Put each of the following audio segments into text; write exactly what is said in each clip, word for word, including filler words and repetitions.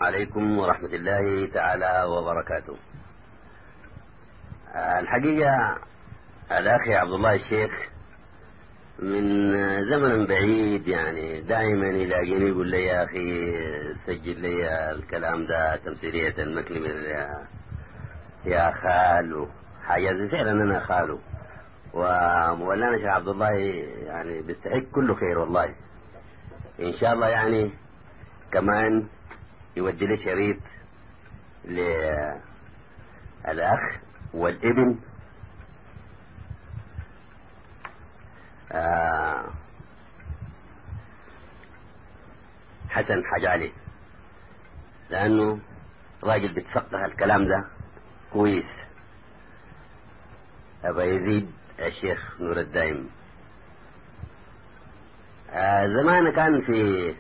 عليكم ورحمة الله تعالى وبركاته. الحقيقة الأخي عبد الله الشيخ من زمن بعيد يعني دائما يلاقيني يقول لي يا أخي سجل لي الكلام ده تمثيلية المكنمة يا, يا خال حاجة زي فعلا أنا خاله ومولانا شيخ عبد الله يعني بيستحق كل خير والله. إن شاء الله يعني كمان يودي لي شريط للأخ والابن آه حسن حاج علي، لأنه راجل بيتفقه الكلام ده كويس. أبا يزيد الشيخ نور الدائم آه زمان كان في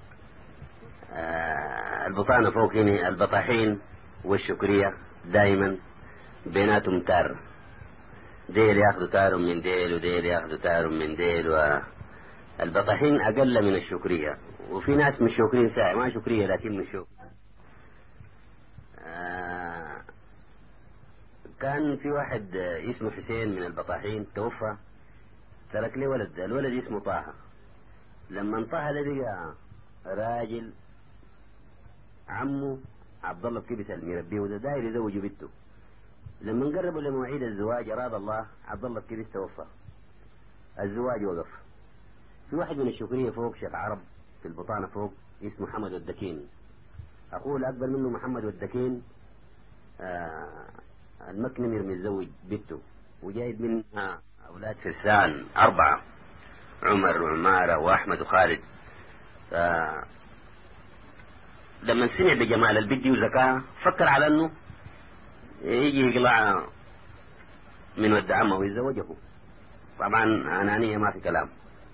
آه البطانة فوق هنا البطاحين والشكرية دائما بيناتهم تار، ديل ياخذوا تارم من ديل وديل ياخذوا تارم من ديل، والبطاحين أقل من الشكرية، وفي ناس من الشكرية ساعة ما شكرية لكن من الشكرية. آه كان في واحد اسمه حسين من البطاحين توفى، ترك لي ولد، الولد اسمه طه. لما طه ده بقى راجل عمه عبد الله بكبس المربيه وده داير يزوجه بنته. لما قربوا لمواعيد الزواج أراد الله عبد الله بكبس توفى، الزواج وقف. في واحد من الشكرية فوق شيخ عرب في البطانة فوق اسمه محمد والدكين، أخوه الأكبر منه محمد والدكين آه المكنمر متزوج بنته وجايب منها أولاد فرسان أربعة، عمر وعمارة وأحمد وخالد. آه لما سمع بجمال البدي وزكاة فكر على أنه يجي يقلع من ود عمه ويتزوجه. طبعا أنانية ما في كلام.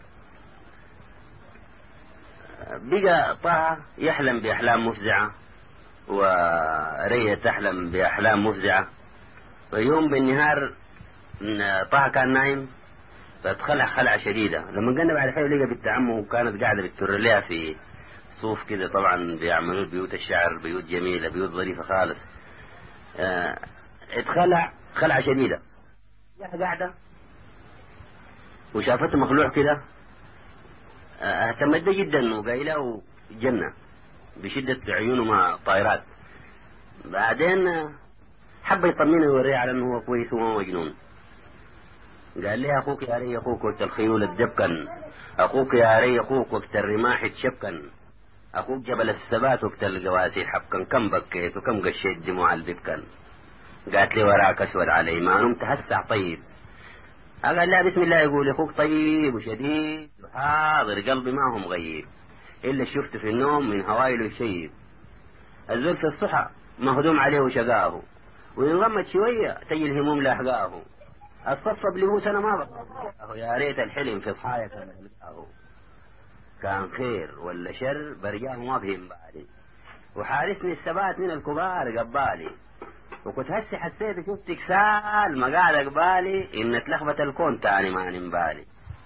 بقى طه يحلم بأحلام مفزعة ورية تحلم بأحلام مفزعة. ويوم بالنهار طه كان نايم فاتخلع خلعة شديدة. لما قلنا بعد حين لقى بنت عمه وكانت قاعدة بتر لها في صوف كده، طبعا بيعملوا بيوت الشعر، بيوت جميلة، بيوت ظريفة خالص. اه اتخلع خلعة شديدة، قاعدة وشافته مخلوع كده، اهتمت جدا وقايله جنة بشدة عيونه مع طائرات. بعدين حب يطمنه ويوريه على انه هو كويس وهو مجنون. قال لي اخوك يا ري اخوك وقت الخيول الدبكن، اخوك يا ري اخوك وقت الرماح تشبكن، اخوك جبل الثبات وقت القواسي حبكن، كم بكيت وكم قشيت دموع البكن. قالت لي وراك اسود علي ما نمت هسع طيب. قال لا بسم الله يقول اخوك طيب وشديد وحاضر قلبي ما هو مغيب، الا شفت في النوم من هوايله شيب. الزول في الصحة مهدوم عليه وشقاه، وينغمت شوية تجي الهموم لاحقاه. الصفصب له سنة ما بقى يا ريت الحلم في ضحايا كان لقاه. كان خير ولا شر برجاه ما بهم بالي، وحارسني الثبات من الكبار قبالي. وكنت هسي حسيت شفتك سال ما قاعد قبالي ان اتلخبت الكون تاني ما نمبالي.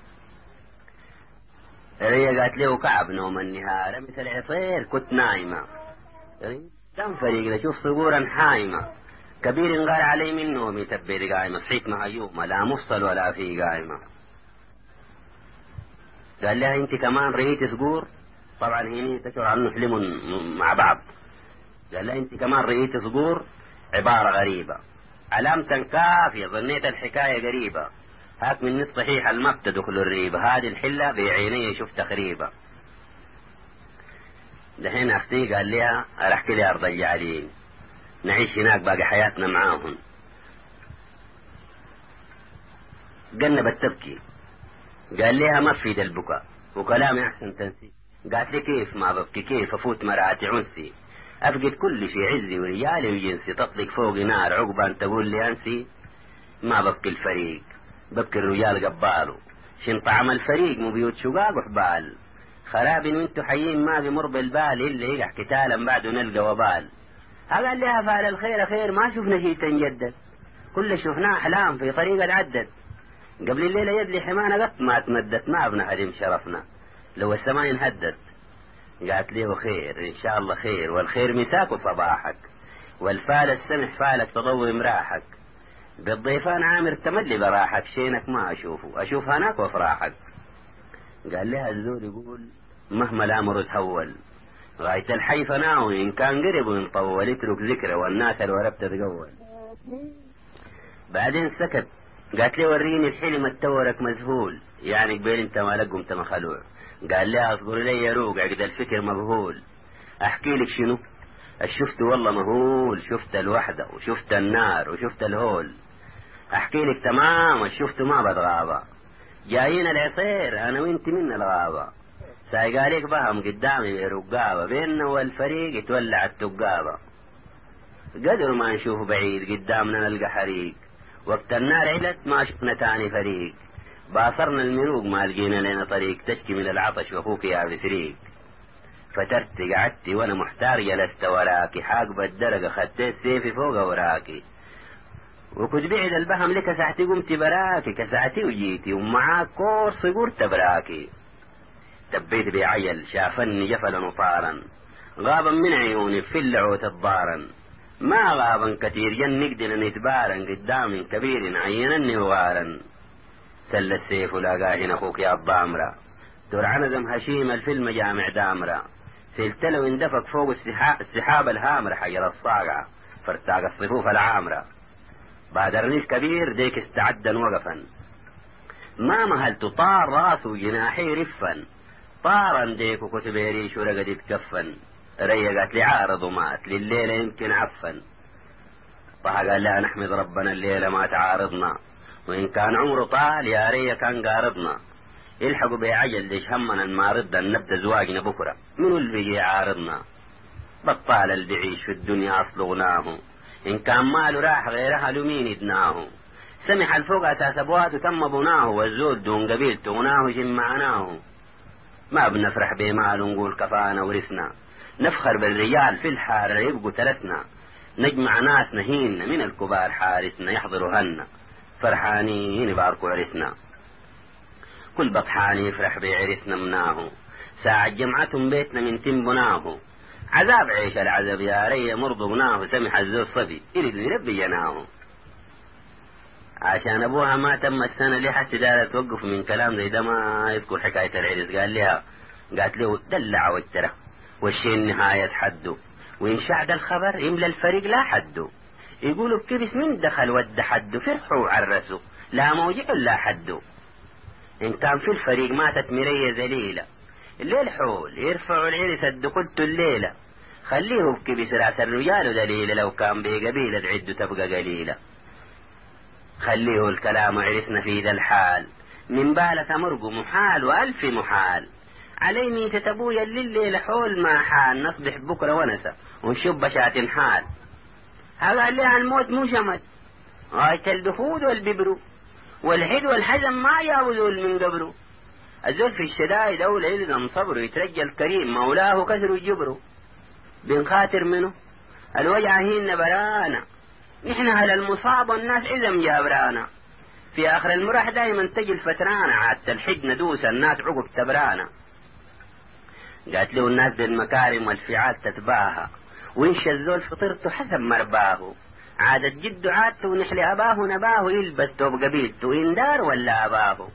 هي قالت له كعب نوم النهار مثل العصير كنت نايمة، كم فريق لشوف صبورا حايمة، كبير انقال علي من نومي تبير قايمة، صحيت مهيومة لا مفصل ولا في قايمة. قال لها انت كمان رأيت صقور، طبعا هنا تشعر عنه حلم مع بعض. قال لها انت كمان رأيت صقور، عبارة غريبة علامة كافية ظنيت الحكاية قريبة، هاك من نص صحيح المب تدخل الريبة، هذه الحلة بعيني شفت خريبة. دحين اختي قال لها احكي لي ارض الجعلين نعيش هناك باقي حياتنا معاهم. قلبت تبكي، قال لها ما في البكاء وكلامي احسن تنسي. قالت لي كيف ما ببكي كيف افوت مراتي عنسي، افقد كل شيء عزي ورجالي وجنسي، تطلق فوقي نار عقبان تقول لي انسي. ما ببكي الفريق ببكي الرجال قباله، شن طعم الفريق مو بيوت شقاق وحبال، خراب وانتو حيين ما بمر بالبال الا يقع قتالا بعده نلقى وبال. قال لها فعل الخير خير ما شفنا شيء تنجدد، كل شفناه احلام في طريق العدد. قبل الليله يدلي حمانا قط ما تمدت ما ابن حريم شرفنا، لو السماء انهدت قالت له خير إن شاء الله خير، والخير مساك صباحك، والفال السمح فالك تضوي مراحك، بالضيفان عامر تملي براحك، شينك ما أشوفه أشوف هناك وافراحك. قال لها الزول يقول مهما الأمر تهول غاية الحي فناه، إن كان قرب ونطول اترك ذكره والناس الورب تتقول. بعدين سكت. قالت لي وريني الحلم التورك مذهول، يعني قبل انت ما لقم انت مخلوع. قال لي اصبر لي يا روق عقد الفكر مبهول. احكي لك شنو الشفت والله مهول، شفت الوحدة وشفت النار وشفت الهول. احكي لك تمام الشفت ما بتغابة، جايين العصير انا وانت من الغابة، سايقاليك بهم قدامي برقابة، بيننا والفريق يتولع التقابة، قدر ما نشوف بعيد قدامنا نلقى حريق، وقت النار علت ما شفنا تاني فريق، باصرنا المروق ما لقينا لنا طريق، تشكي من العطش وفوك يا بسريق. فترت قعدتي وانا محتار جلست وراكي، حاقب الدرجة خديت سيفي فوق وراكي، وكنت بعد البهم لك ساعتي قمت براكي، كساعتي وجيتي ومعاك كورس قرت براكي. تبيت بعيل شافني جفلا وطارا، غابا من عيوني في اللعوت الضارا، ما غابا كثير جن نقدر نتبارا، قدام كبير عينني وغارا. سل السيف ولاقاه اخوك يا الضامرة، دور عنزم هشيم الفيلم جامع دامرة، سلت له اندفق فوق السحاب الهامرة، حجر الصاقعة فارتاق الصفوف العامرة. بعد رنيش كبير ديك استعدا وقفا، ما مهلت طار راسه وجناحي رفا، طارا ديك وكتب ريش ورقد يتكفن، ريقت لي عارض ومات لليلة يمكن عفن. طه قال لا نحمد ربنا الليلة ما تعارضنا، وإن كان عمره طال يا ريا كان قارضنا، يلحقوا بعجل ليش همنا ما ردا نبدأ زواجنا بكرة، منو اللي بيجي يعارضنا؟ بطال اللي بيعيش في الدنيا أصلغناه، إن كان ماله راح غيرها لمين يدناه، سمح الفوق أساس أبواته تم بناه، والزود دون قبيلته وناه جمعناه. ما بنفرح بمال ونقول كفانا ورثنا، نفخر بالرجال في الحارة يبقوا ثلاثنا، نجمع ناس نهينا من الكبار حارسنا، يحضروا هنا فرحانين يباركوا عرسنا، كل بطحان يفرح بعرسنا مناه، ساعة جمعتهم بيتنا من تنبناه، عذاب عيش العذاب يا ري مرضبناه، سمح الزوج صبي يريد يربي جناه. عشان ابوها ما تم السنة اللي حس دارة توقف من كلام زي ده ما يذكر حكاية العرس. قال لها قالت له دلع والترى والشيء النهاية حده، وإن شعد الخبر يملى الفريق لا حده، يقولوا بكبس من دخل ود حده، فرحوا وعرسوا لا موجع لا حده. إن كان في الفريق ماتت مرية ذليلة، الليل حول يرفعوا العرس الدقلت الليلة، خليه بكبس راس الرجال دليلة، لو كان بقبيلة عده تبقى قليلة، خليه الكلام عرسنا في ذا الحال، من بالة مرق محال وألف محال، علي ميتة أبويا الليل حول ما حال، نصبح بكرة ونسى ونشوف بشات حال. هذا قال لها الموت مو شمت، غاية الدفود والببرو والحد والحزن ما ياوزوا من قبره، الزول في الشدائد أولى يلزم صبره، يترجى الكريم مولاه كسر جبره، بنخاطر منه الوجع هين برانا، نحن هل المصاب والناس عزم جابرانا، في آخر المراح دايما تجي الفترانة، عادة الحج ندوس الناس عقب تبرانا. قالت له الناس بالمكارم والفعال تتباهى، وإنش الزول فطرته حسب مرباه، عادت جد عادته ونحل أباه نباه، يلبس توب قبيلته إن دار ولا أباه.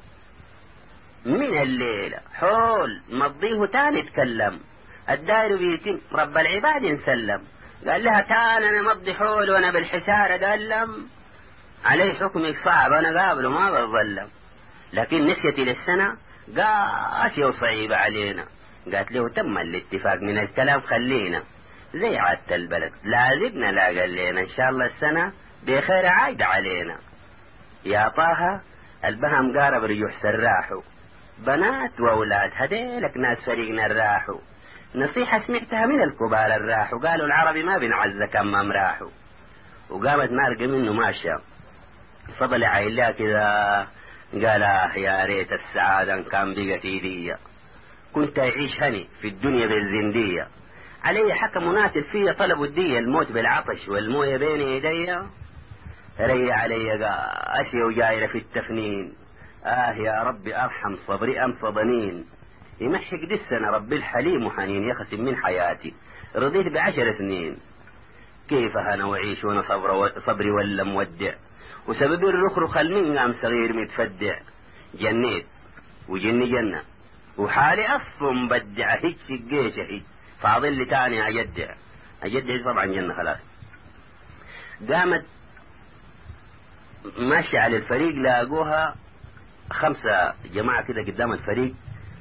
من الليلة حول مضيه تاني تكلم، الدار بيتم رب العباد نسلم. قال لها تان أنا مضي حول وأنا بالحسارة دلم، علي حكمك صعب أنا قابله ما بظلم، لكن نسيتي للسنة قاسية وصعيبة علينا. قالت له تم الاتفاق من الكلام خلينا زي عادة البلد، لا زدنا لا قلينا، إن شاء الله السنة بخير عايد علينا. يا طه البهم قارب رجوح سراحوا، بنات وأولاد هديلك ناس فريقنا الراحوا، نصيحة سمعتها من الكبار الراحوا، قالوا العربي ما بنعز كم امراحوا. وقامت مارقة منه ماشية فضل عيلها كذا، قال آه يا ريت السعادة ان كان بقت ايديا، كنت اعيش هني في الدنيا بالزندية، علي حكم ناتل فيا طلبوا الدية، الموت بالعطش والموية بين ايديا، ري علي قاسية وجايرة في التفنين، آه يا ربي أرحم صبري أم صبنين، يمحق دي السنة ربي الحليم وحنين يخسم من حياتي، رضيت بعشر سنين، كيف أنا وعيش وأنا صبر صبري ولا مودع، وسبب الرخرخ المن قام صغير متفدع، جنيت وجني جنة وحالي أصلا بدع هيك شقيش هيك، فاضل لي تاني أجدع أجدع طبعا جنة خلاص. قامت ماشي على الفريق، لاقوها خمسة جماعة كده قدام الفريق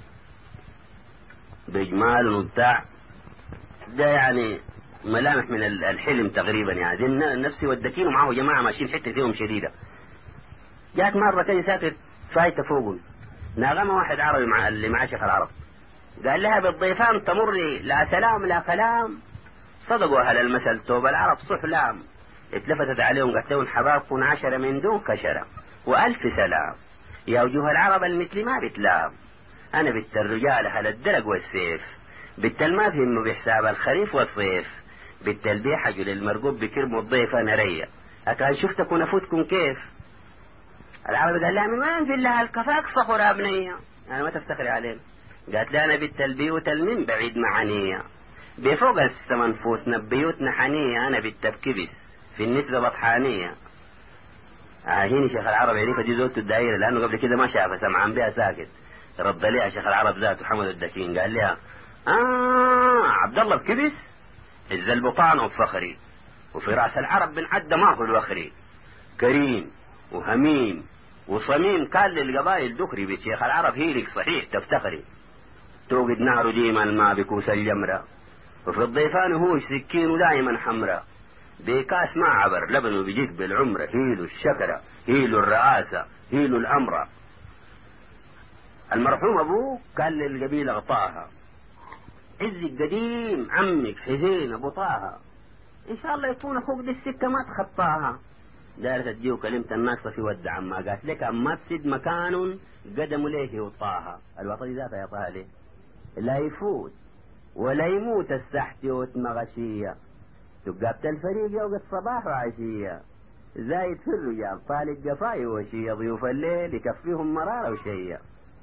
بإجمال وبتاع، ده يعني ملامح من الحلم تقريبا، يعني نفسي ودكين ومعه جماعة ماشيين حتة فيهم شديدة. جات مرة كده ساكت فايتة فوقهم، ناغمة واحد عربي مع اللي مع شيخ العرب، قال لها بالضيفان تمري لا سلام لا كلام، صدقوا أهل المثل توب العرب صحلام. اتلفتت عليهم قالت لهم حبابكم عشرة من دون كشرة وألف سلام، يا وجوه العرب المثل ما بتلام، أنا بت الرجال أهل الدرق والسيف، بالتل ما فهموا بحساب الخريف والصيف، بالتل بيحجوا للمرقوب بكرم الضيف أنا ريا، أكان شفتكم نفوتكم كيف. العرب قال لها من وين في الله الكفاك صخر أبنية، أنا ما تفتخري علينا. قالت لها أنا بالتل بيوت من بعيد معانية، بفوق السما نفوسنا بيوتنا حنية، أنا بالتبكبس في النسبة بطحانية. عاهيني شيخ العرب يعرف دي زوجته الدائرة، لأنه قبل كده ما شافها سمعان بها ساكت. رد ليها شيخ العرب ذاته حمد الدكين قال لها آه عبد الله بكبس عز البطان وفخري، وفي رأس العرب بن عدى ما هو الوخري، كريم وهميم وصميم كان للقبائل دخري، بشيخ العرب هيلك صحيح تفتخري، توقد نار ديما الماء بكوس الجمرة، وفي الضيفان هو سكين دائما حمراء، بكاس ما عبر لبنه بيجيك بالعمرة، هيلو الشكرة هيلو الرئاسة هيلو الأمرة. المرحوم أبوه كان للقبيلة غطاها، عز القديم عمك حسين أبو طه، إن شاء الله يكون أخوك دي السكة ما تخطاها. دارت تجيه كلمة الناس في ود عما قالت لك أما تسد مكان قدم ليه وطاها، الوطني ذاتها يا طه ليه لا يفوت ولا يموت السحتيوت مغشية، تقابت الفريق يوم الصباح وعشية، زايد في الرجال طالق قفاي وشية، ضيوف الليل يكفيهم مرارة وشية.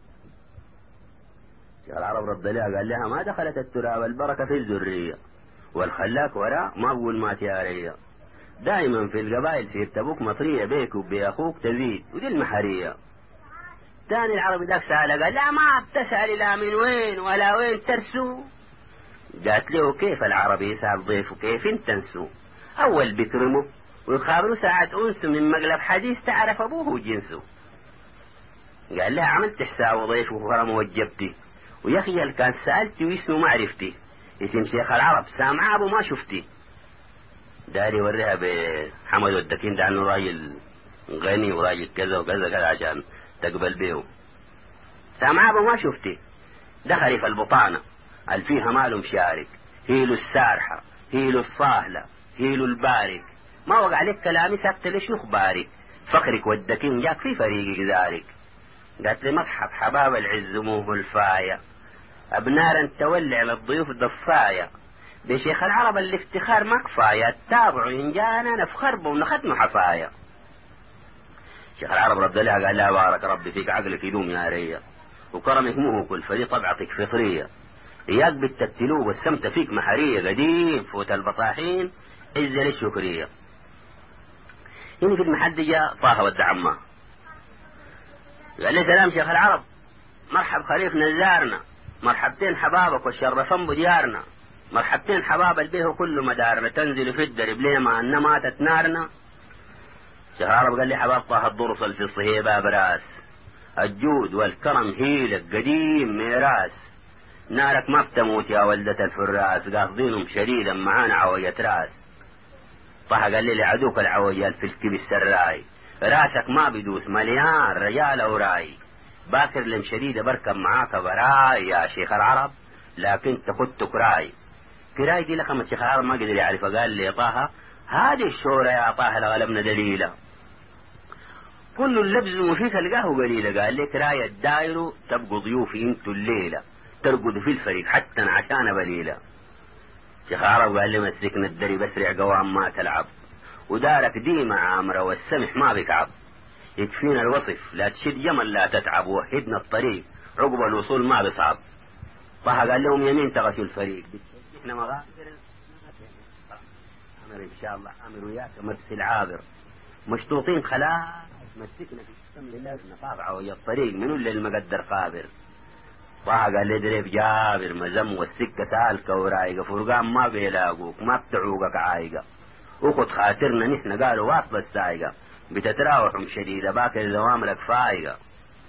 شيخ العرب رد لها قال لها ما دخلت التراب البركة في الذرية، والخلاك وراء ما أقول ما تيارية، دائما في القبائل في ارتبوك مطرية بيك وبأخوك تزيد ودي المحرية. تاني العربي ذاك سأله قال لا ما بتسأل لا من وين ولا وين ترسو. قالت له كيف العربي يسأل ضيفه كيف انت تنسو، أول بكرمه ويخابروا ساعة أنس من مقلب حديث تعرف أبوه وجنسه. قال لها عملت حساب ضيفه وفرم وجبتي، ويا أخي كان سألتي واسمه ما عرفتي، اسم شيخ العرب سامع أبو ما شفتي. داري وريها بحمد والدكين ده عنه راجل غني وراجل كذا وكذا كذا عشان تقبل بيه. سامع أبو ما شفتي، دخلي في البطانة قال فيها ماله مشارك، هيلو السارحة هيلو الصاهلة هيلو البارك، ما وقع عليك كلامي سكت ليش نخبارك، فخرك والدكين جاك في فريقك ذلك. قالت لي مرحب حباب العز موه الفاية، أبنارا تولع للضيوف ضفاية، بشيخ العرب الافتخار ما كفاية، التابع إن جانا نفخر به ونختم حفاية. شيخ العرب رد لها قال لا بارك ربي فيك عقلك يدوم يا ريا، وكرمك مو كل فري طبعتك فطرية، إياك بالتتلوب والسمت فيك محرية، قديم فوت البطاحين عز للشكرية. هنا في المحل جاء طه والدعمة قال لي سلام شيخ العرب، مرحب خريف نزارنا، مرحبتين حبابك والشرفان بديارنا، مرحبتين حباب البيه كل مدارنا، تنزل في الدرب ليه ما أن ماتت نارنا. شيخ العرب قال لي حباب طه الضرصل في الصهيبة براس، الجود والكرم هيلك قديم ميراس، نارك ما بتموت يا ولدة الفراس، قاصدينهم شديدا معانا عوية راس. طه قال لي لعدوك العويال في الكب السراي، راسك ما بدوس مليان رجال وراي، باكر لم شديدة بركب معاك براي يا شيخ العرب، لكن تخدت كراي. كراي دي لخمة شيخ العرب ما قدر يعرف، قال لي طه هذه الشورة يا طه لغلبنا دليلة، كل اللبز وفيك لقاه قليلة، قال لي كراي الدايرو تبقوا ضيوفي انتوا الليلة، ترقدوا في الفريق حتى عشان بليلة. شيخ العرب قال لي مسكنا الدري بسرع قوام ما تلعب، ودارك ديما عامرة والسمح ما بكعب، يكفينا الوصف لا تشد جمل لا تتعب، وحدنا الطريق عقب الوصول ما بصعب. طه قال لهم يمين تغشوا الفريق احنا مغادر امر ان شاء الله امر وياك مرسل عابر مشطوطين خلاص مسكنا في السم لله نقاطع ويا الطريق منو اللي المقدر قابر. طه قال لي دريف جابر مزم والسكه سالكه ورايقه فرقان ما بيلاقوك ما بتعوقك عايقه وقد خاطرنا نحن قالوا واصله السايقه بتتراوحهم شديده باكر دوامرك فايقه.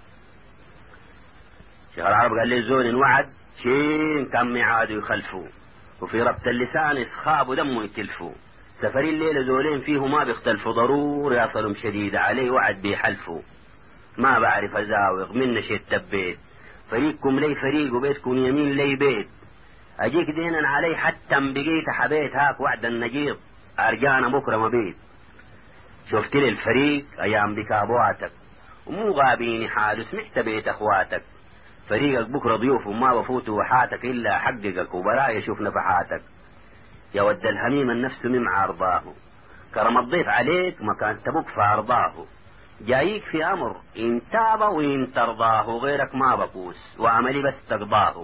شيخ العرب قال لي زول وعد شين كم ميعاد يخلفوا وفي ربط اللسان يسخاب ودمه يتلفوا سفرين الليلة زولين فيه ما بيختلفوا ضرور يصلهم شديدة عليه وعد بيحلفوا ما بعرف ازاوغ من نشيت تبيت فريقكم لي فريق وبيتكم يمين لي بيت اجيك دينا علي حتى بقيت حبيت هاك وعد النجيط ارجانا بكرة مبيت. شفت لي الفريق ايام بكابواتك ومو غابيني حال سمعت بيت اخواتك فريقك بكرة ضيوف وما بفوتوا وحاتك إلا حققك وبرايا يشوف نفحاتك. يا ود الهميم النفس ممع أرضاه كرم الضيف عليك مكان تبوك فأرضاه جايك في أمر إن تاب وإن ترضاه غيرك ما بكوس وعملي بس تقضاه.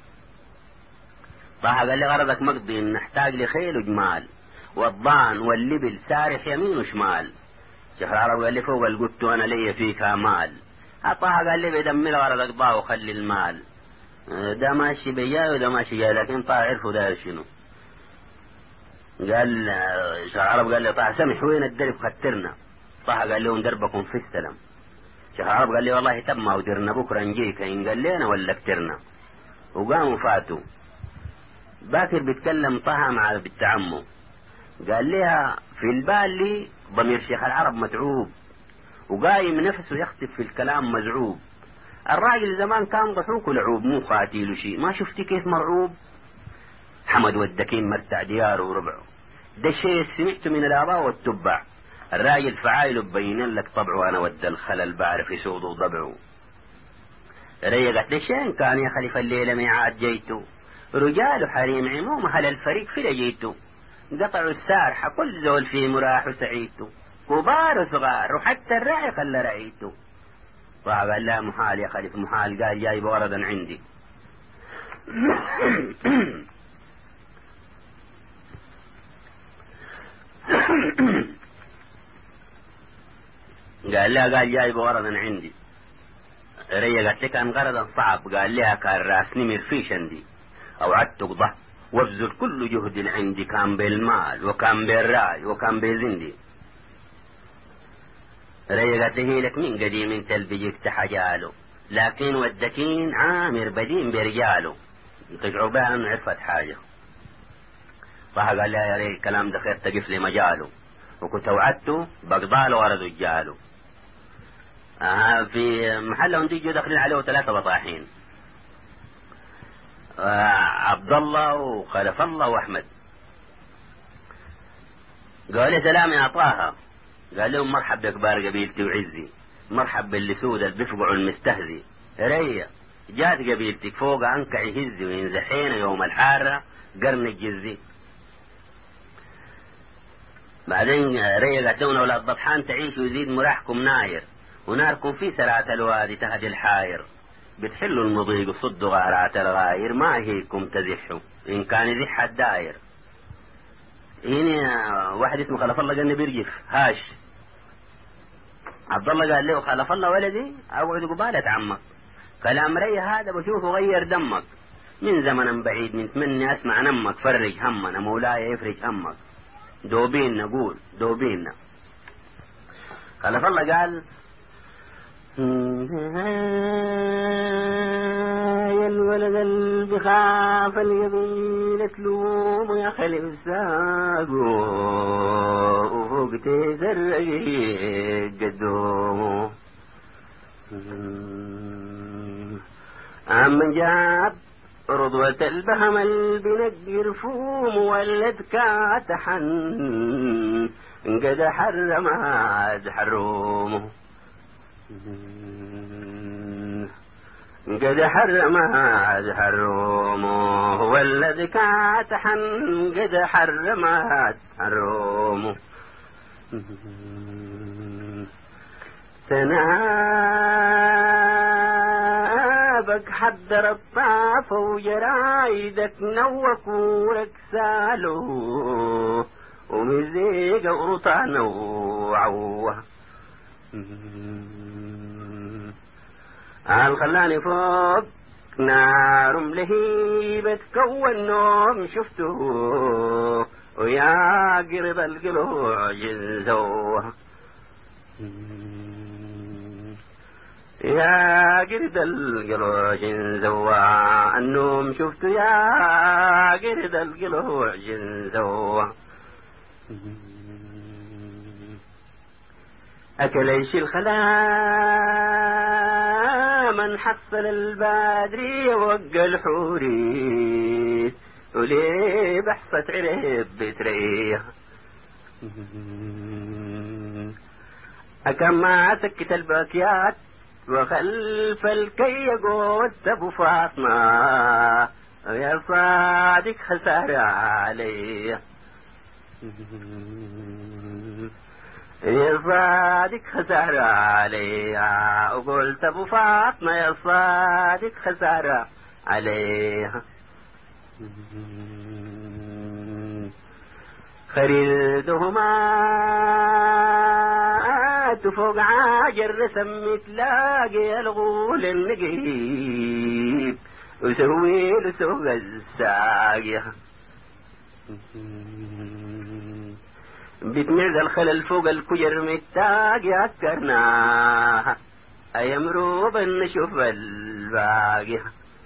طه قال لي غرضك مقضي نحتاج لخيل وجمال والضان واللبل سارح يمين وشمال. شيخ العرب قال لي فوق القدت وأنا لي فيك مال. طه قال لي بدمي غرضك ضاع وخلي المال ده ماشي بيا وده ماشي جاي لكن طه عرفوا ده شنو. قال شيخ العرب قال لي طه سمح وين الدرب خترنا. طه قال لهم دربكم في السلام. شيخ العرب قال لي والله تم ما ودرنا بكره نجيك إن قال لنا ولا كترنا وقاموا فاتوا. باكر بيتكلم طه مع بنت عمه قال لها في البال لي ضمير شيخ العرب متعوب وقايم نفسه يخطف في الكلام مزعوب. الراجل زمان كان ضحوك ولعوب مو خاتيل شيء ما شفتي كيف مرعوب. حمد والدكين مرتع دياره وربعه ده شيء سمعته من الآباء والتبع. الراجل فعايله ببين لك طبعه انا ود الخلل بعرف يسود ضبعه. ريقت لشين كان يا خليفة الليلة ميعاد جيته رجال حريم عموم هل الفريق في لجيته قطعوا السارحة كل زول فيه مراح وسعيته كبار وصغار وحتى الرعي خلى رعيته. فقال لا محال يا خليفة محال قال جايب وردا عندي. قال لا قال جايب وردا عندي. ريقت لك كان غرضا صعب قال لها كان راس نمر فيش عندي اوعدت تقضى وابذل كل جهد عندي كان بالمال وكان بالراي وكان بزندي. ريقت له لك من قديم انت البيك تحجاله لكن والدكين عامر بدين برجاله تجعبان عرفت حاجة. فقال لا يا ريت الكلام ده خير تقف لي مجاله وكنت وعدته بقضاله ورد رجاله. آه في محلهم تيجوا داخلين عليه ثلاثة بطاحين آه عبد الله وخلف الله واحمد. قال لي سلام يا طه. قال لهم مرحب بكبار قبيلتي وعزي مرحب باللي سود البفقع المستهزي. ريا جات قبيلتك فوق عنك يهزي وينزحين يوم الحارة قرن الجزي. بعدين ريا قالت لهم اولاد ضبحان تعيش ويزيد مراحكم ناير وناركم في سرات الوادي تهدي الحاير بتحلوا المضيق وصدوا غارات الغاير ما هيكم تزحوا إن كان يزح الداير. هنا واحد اسمه خلف الله قال بيرجف هاش. عبد الله قال له خلف الله ولدي اقعد قبالة عمك كلام ري هذا بشوفه غير دمك من زمن بعيد من تمني اسمع نمك فرج همنا مولاي يفرج همك دوبين نقول دوبين. خلف الله قال يا الولد اللي بخاف اليمين تلوم يا خلي الساقو وفوق تزرق قدومه. عم جاب رضوة البهم البنقي رفوم ولد كاتحن قد حرم عاد حرومه قد حرم عاد حرومه والذي كاتحن قد حرم عاد حرومه. تناب كيفك حضر الطاف وجرايدك نوكورك سالو ومزيق ورطان وعوه عال خلاني فوق نار ملهيبة كون نوم شفته ويا قرب القلوع جنزوه يا قرد القلوع جنزوه النوم شفته يا قرد القلوع جنزوه أكل عيش الخلا من حصل البادري ووقى الحوريس وليه بحصت عرب بتريه أكما سكت الباكيات وخلف الكي قوت أبو فاطمة يا صادق خسارة عليه يا صادق خسارة عليها وقلت أبو فاطمة يا صادق خسارة عليها خريدهما تفوق عاجر سمي تلاقي الغول النقيب وسوي له سوق الساقية بتمرد الخلل فوق الكجر متاق يذكرناها أيمرو بنشوف الباقي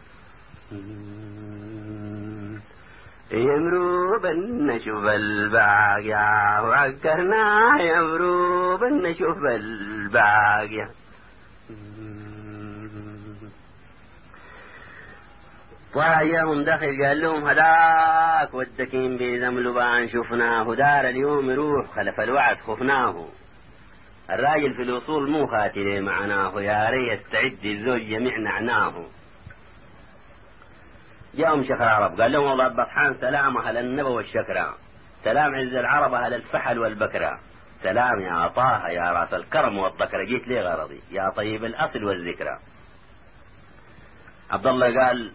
يمرو بنشوف الباقي وذكرناها يمرو بنشوف الباقي وأيام داخل قال لهم هداك والدكين بيزم لبان شفناه دار اليوم يروح خلف الوعد خفناه الراجل في الوصول مو خاتلي معناه يا ريت استعد الزوج جميع نعناه جاءهم شيخ العرب قال لهم والله البطحان سلام أهل النبى والشكرى سلام عز العرب أهل الفحل والبكرة سلام يا طه يا راس الكرم والذكر جيت لي غرضي يا طيب الأصل والذكرى عبد الله قال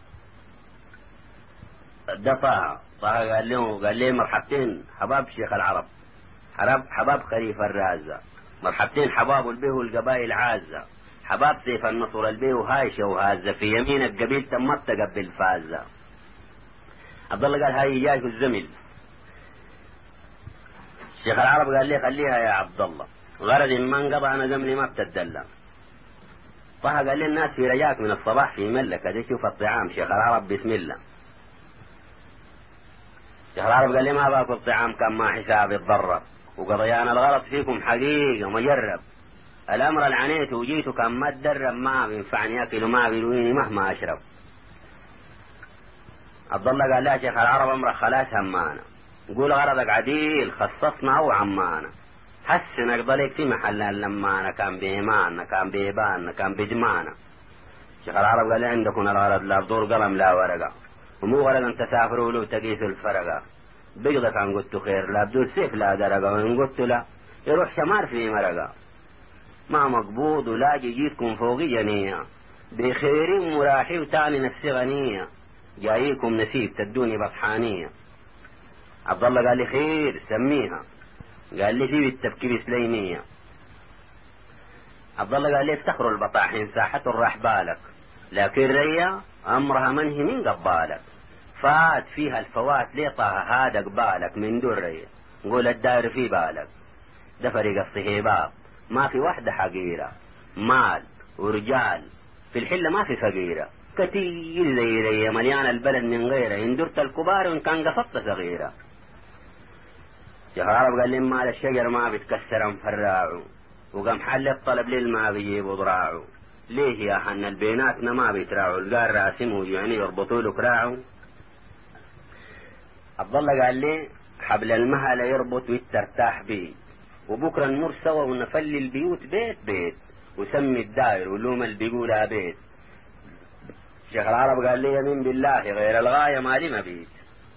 ده طه طه قال له قال لي مرحبتين حباب شيخ العرب حباب حباب خليفة الرازة مرحبتين حباب البيه والقبائل عازة حباب سيف النصر البيه وهايشة وهازة في يمينك قبيل تمت تقبل فازة عبد الله قال هاي جاي الزمل شيخ العرب قال لي خليها يا عبد الله غرض ما انقضى انا زمني ما بتدلى طه قال لي الناس في رجاك من الصباح في ملك ادي شوف الطعام شيخ العرب بسم الله شيخ العرب قال لي ما باكل طعام كان ما حسابي اتضرب وقضيان الغلط فيكم حقيقة مجرب الامر العنيت وجيته كان ما تدرب ما بينفعني اكل وما بيلويني مهما اشرب عبد الله قال لا شيخ العرب امرك خلاص همانا قول غرضك عديل خصصنا او عمانا حسن اقضلك في محل لمانا كان بإيماننا كان بإيباننا كان بجمانا شيخ العرب قال لي عندكم الغرض لا بدور قلم لا ورقة ومو غرض ان تسافروا له تقيسوا الفرقة بيقضى كان قلت خير لا بدون سيف لا درقة وان قلت لا يروح شمار في مرقة ما مقبوض ولا جيتكم فوقي جنية بخير مراحي وتاني نفسي غنية جايكم نسيب تدوني بطحانية عبد الله قال لي خير سميها قال لي في بالتفكير سليمية عبد الله قال لي افتخروا البطاحين ساحته الراح بالك لكن ريا امرها منهي من قبالك فات فيها الفوات ليه طه هذا قبالك من دون ريا نقول الداير في بالك ده فريق الصهيباب ما في واحدة حقيرة مال ورجال في الحلة ما في فقيرة كتير زي ريا مليان البلد من غيره إن درت الكبار وإن كان قصدت صغيرة شيخ العرب قال لي مال الشجر ما بيتكسر مفراعه وقام حل الطلب للما بيجيبوا ضراعه ليه يا حن البيناتنا ما بيتراعوا القار راسمه يعني يربطوا له كراعه عبد الله قال لي حبل المهل يربط ويترتاح بيه وبكره نمر سوا ونفلي البيوت بيت بيت وسمي الداير ولوم اللي بيقولها بيت شيخ العرب قال لي يمين بالله غير الغاية ما لي مبيت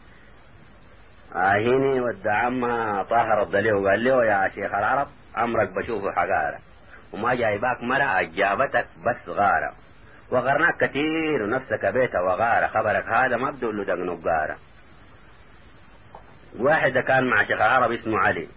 آهيني ودى عمها طاهر رد له وقال له يا شيخ العرب عمرك بشوفه حقارة وما جايباك مرأة أجابتك بس غارة وغرناك كثير ونفسك بيت وغارة، خبرك هذا ما بدو له دق نقارة. واحد كان مع شيخ العرب اسمه علي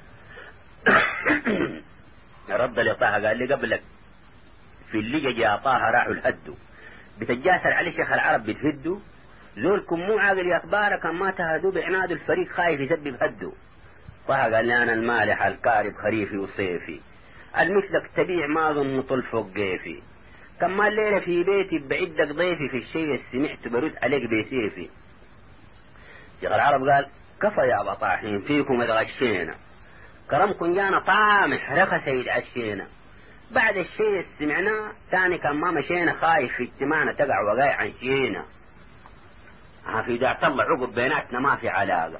رد لي طه قال لي قبلك في اللجج يا طه راحوا الهدوا بتجاسر عليه شيخ العرب بتهدوا، زولكم مو عاقل يا اخبارك ما تهدوا بعناد الفريق خايف يسبب هدوا. طه قال لي انا المالح الكارب خريفي وصيفي المثلك تبيع ما ظن طل فوق جيفي، كما الليلة في بيتي بعدك ضيفي في الشيء سمعت برد عليك بسيفي. شيخ العرب قال كفى يا ابا طاحين فيكم اتغشينا، كرمكم جانا طامح رخص يتعشينا، بعد الشيء سمعناه ثاني كان ما مشينا خايف في اجتماعنا تقع وقايع عن شينا، في داع طلع عقب بيناتنا ما في علاقة،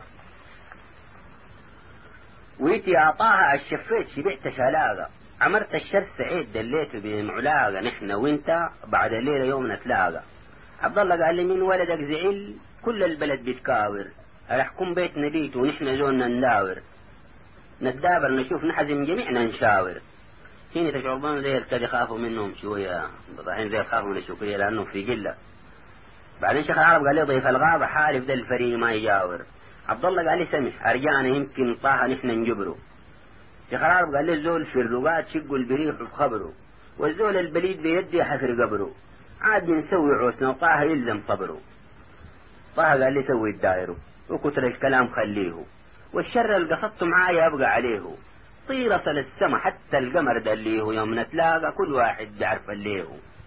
ويتي اعطاها الشفيت شبعت شلاقة، عمرت الشر سعيد دليته بمعلاقة نحن وانت بعد الليلة يوم نتلاقى. عبد الله قال لي من ولدك زعل كل البلد بيتكاور، راحكم بيت نبيت ونحن زولنا نداور، نتدابر نشوف نحزم جميعنا نشاور. هنا تشعرون زي الكد يخافوا منهم شوية، بضاحين زي يخافوا من الشكرية لأنهم في قلة. بعدين شيخ العرب قال لي ضيف الغابة حالف ذا الفريق ما يجاور. عبد الله قال لي سمح أرجعنا يمكن طه نحن نجبره. شيخ العرب قال لي الزول في الرقات شقوا البريح وخبره، والزول البليد بيدي حفر قبره، عاد نسوي عوسنا وطه يلزم صبره. طه قال لي سوي الدايره وكتر الكلام خليه، والشر اللي قصدته معايا أبقى عليه، طير صل السما حتى القمر دليه، يوم نتلاقى كل واحد بيعرف الليه.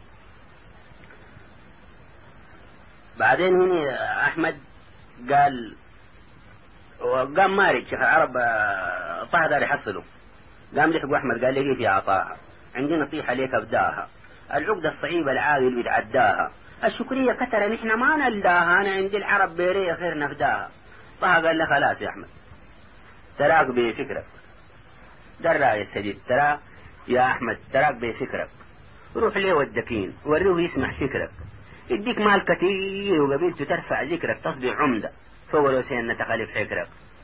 بعدين هنا أحمد قال وقام مارد شيخ العرب طه دار يحصله، قام لحقوا أحمد قال لي في عطاها عندي نصيحة ليك أبداها، العقدة الصعيبة العاقل بيتعداها، الشكرية كترة نحن ما نلداها، أنا عندي العرب بيرية خير نفداها. طه قال له خلاص يا أحمد تراك بفكرك، درى السديد ترى يا أحمد تراك بفكرك، روح ليه والدكين وريه يسمع فكرك، يديك مال كثير وقبيلته ترفع ذكرك تصبح عمدة فوق لوسين نتخلف حكرك.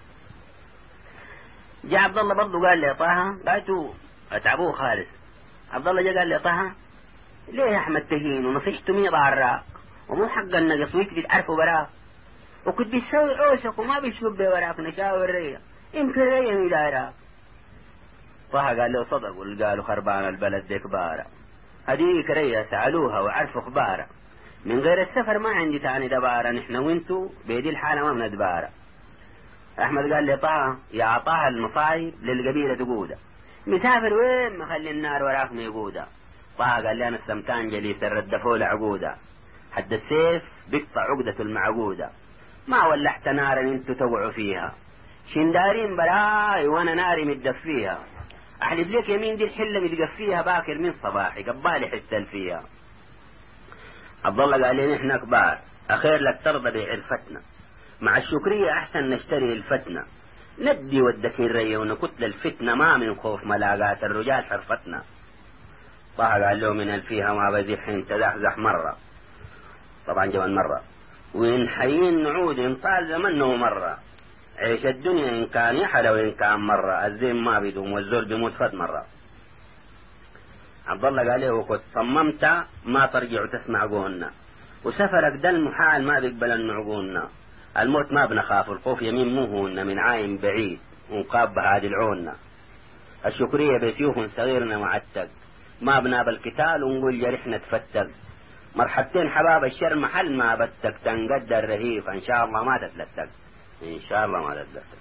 جاء عبد الله برضه قال لي طه قالتوا اتعبوه خالص. عبد الله جاء قال لي طه ليه يا أحمد تهين ونصيحته مية ضعراء ومو حق النقص ويك بتعرفوا براك، وكنت بتسوي عوسك وما بيشوف وراك نشاور ريا يمكن ريا ميداراك. طه قال له صدق قالوا خربان البلد ديك بارة، هديك ريا سألوها وعرفوا اخبارها، من غير السفر ما عندي تاني دبارة، نحن وانتو بيدي الحالة ما بندبارة. احمد قال لي طه يا عطاها المصايب للقبيلة تقودة، مسافر وين مخلي النار وراك ميقودة. طه قال لي انا السمتان جليس الردفول عقودة، حد السيف بيقطع عقدة المعقودة، ما ولحت نارا انتو توعوا فيها، شندارين براي وانا ناري متدفيها، احلف لك يمين دي الحلة متقفيها باكر من صباحي قبالي حتل فيها. عبد الله قال لي نحن كبار اخير لك ترضى بعرفتنا، مع الشكرية احسن نشتري الفتنة، ندي ودكين ريا ونكتل الفتنة ما من خوف ملاقات الرجال حرفتنا. طه قال له من الفيها ما بزيح تزحزح مرة، طبعا جوان مرة، وإن حيين نعود إن طال زمنه مرة، عيش الدنيا إن كان يحلى وإن كان مرة، الزين ما بيدوم والزول بيموت فد مرة. عبد الله قال له وقد صممت ما ترجع تسمع قولنا، وسفرك ده المحال ما بيقبل المعقولنا، الموت ما بنخاف الخوف يمين موهونا من عايم بعيد ونقاب بهادي العوننا، الشكرية بسيوف صغيرنا معتق ما بناب القتال ونقول جرحنا تفتق، مرحبتين حباب الشر محل ما بتك تنقدر رهيف ان شاء الله ما تتلتق، ان شاء الله ما تتلتق.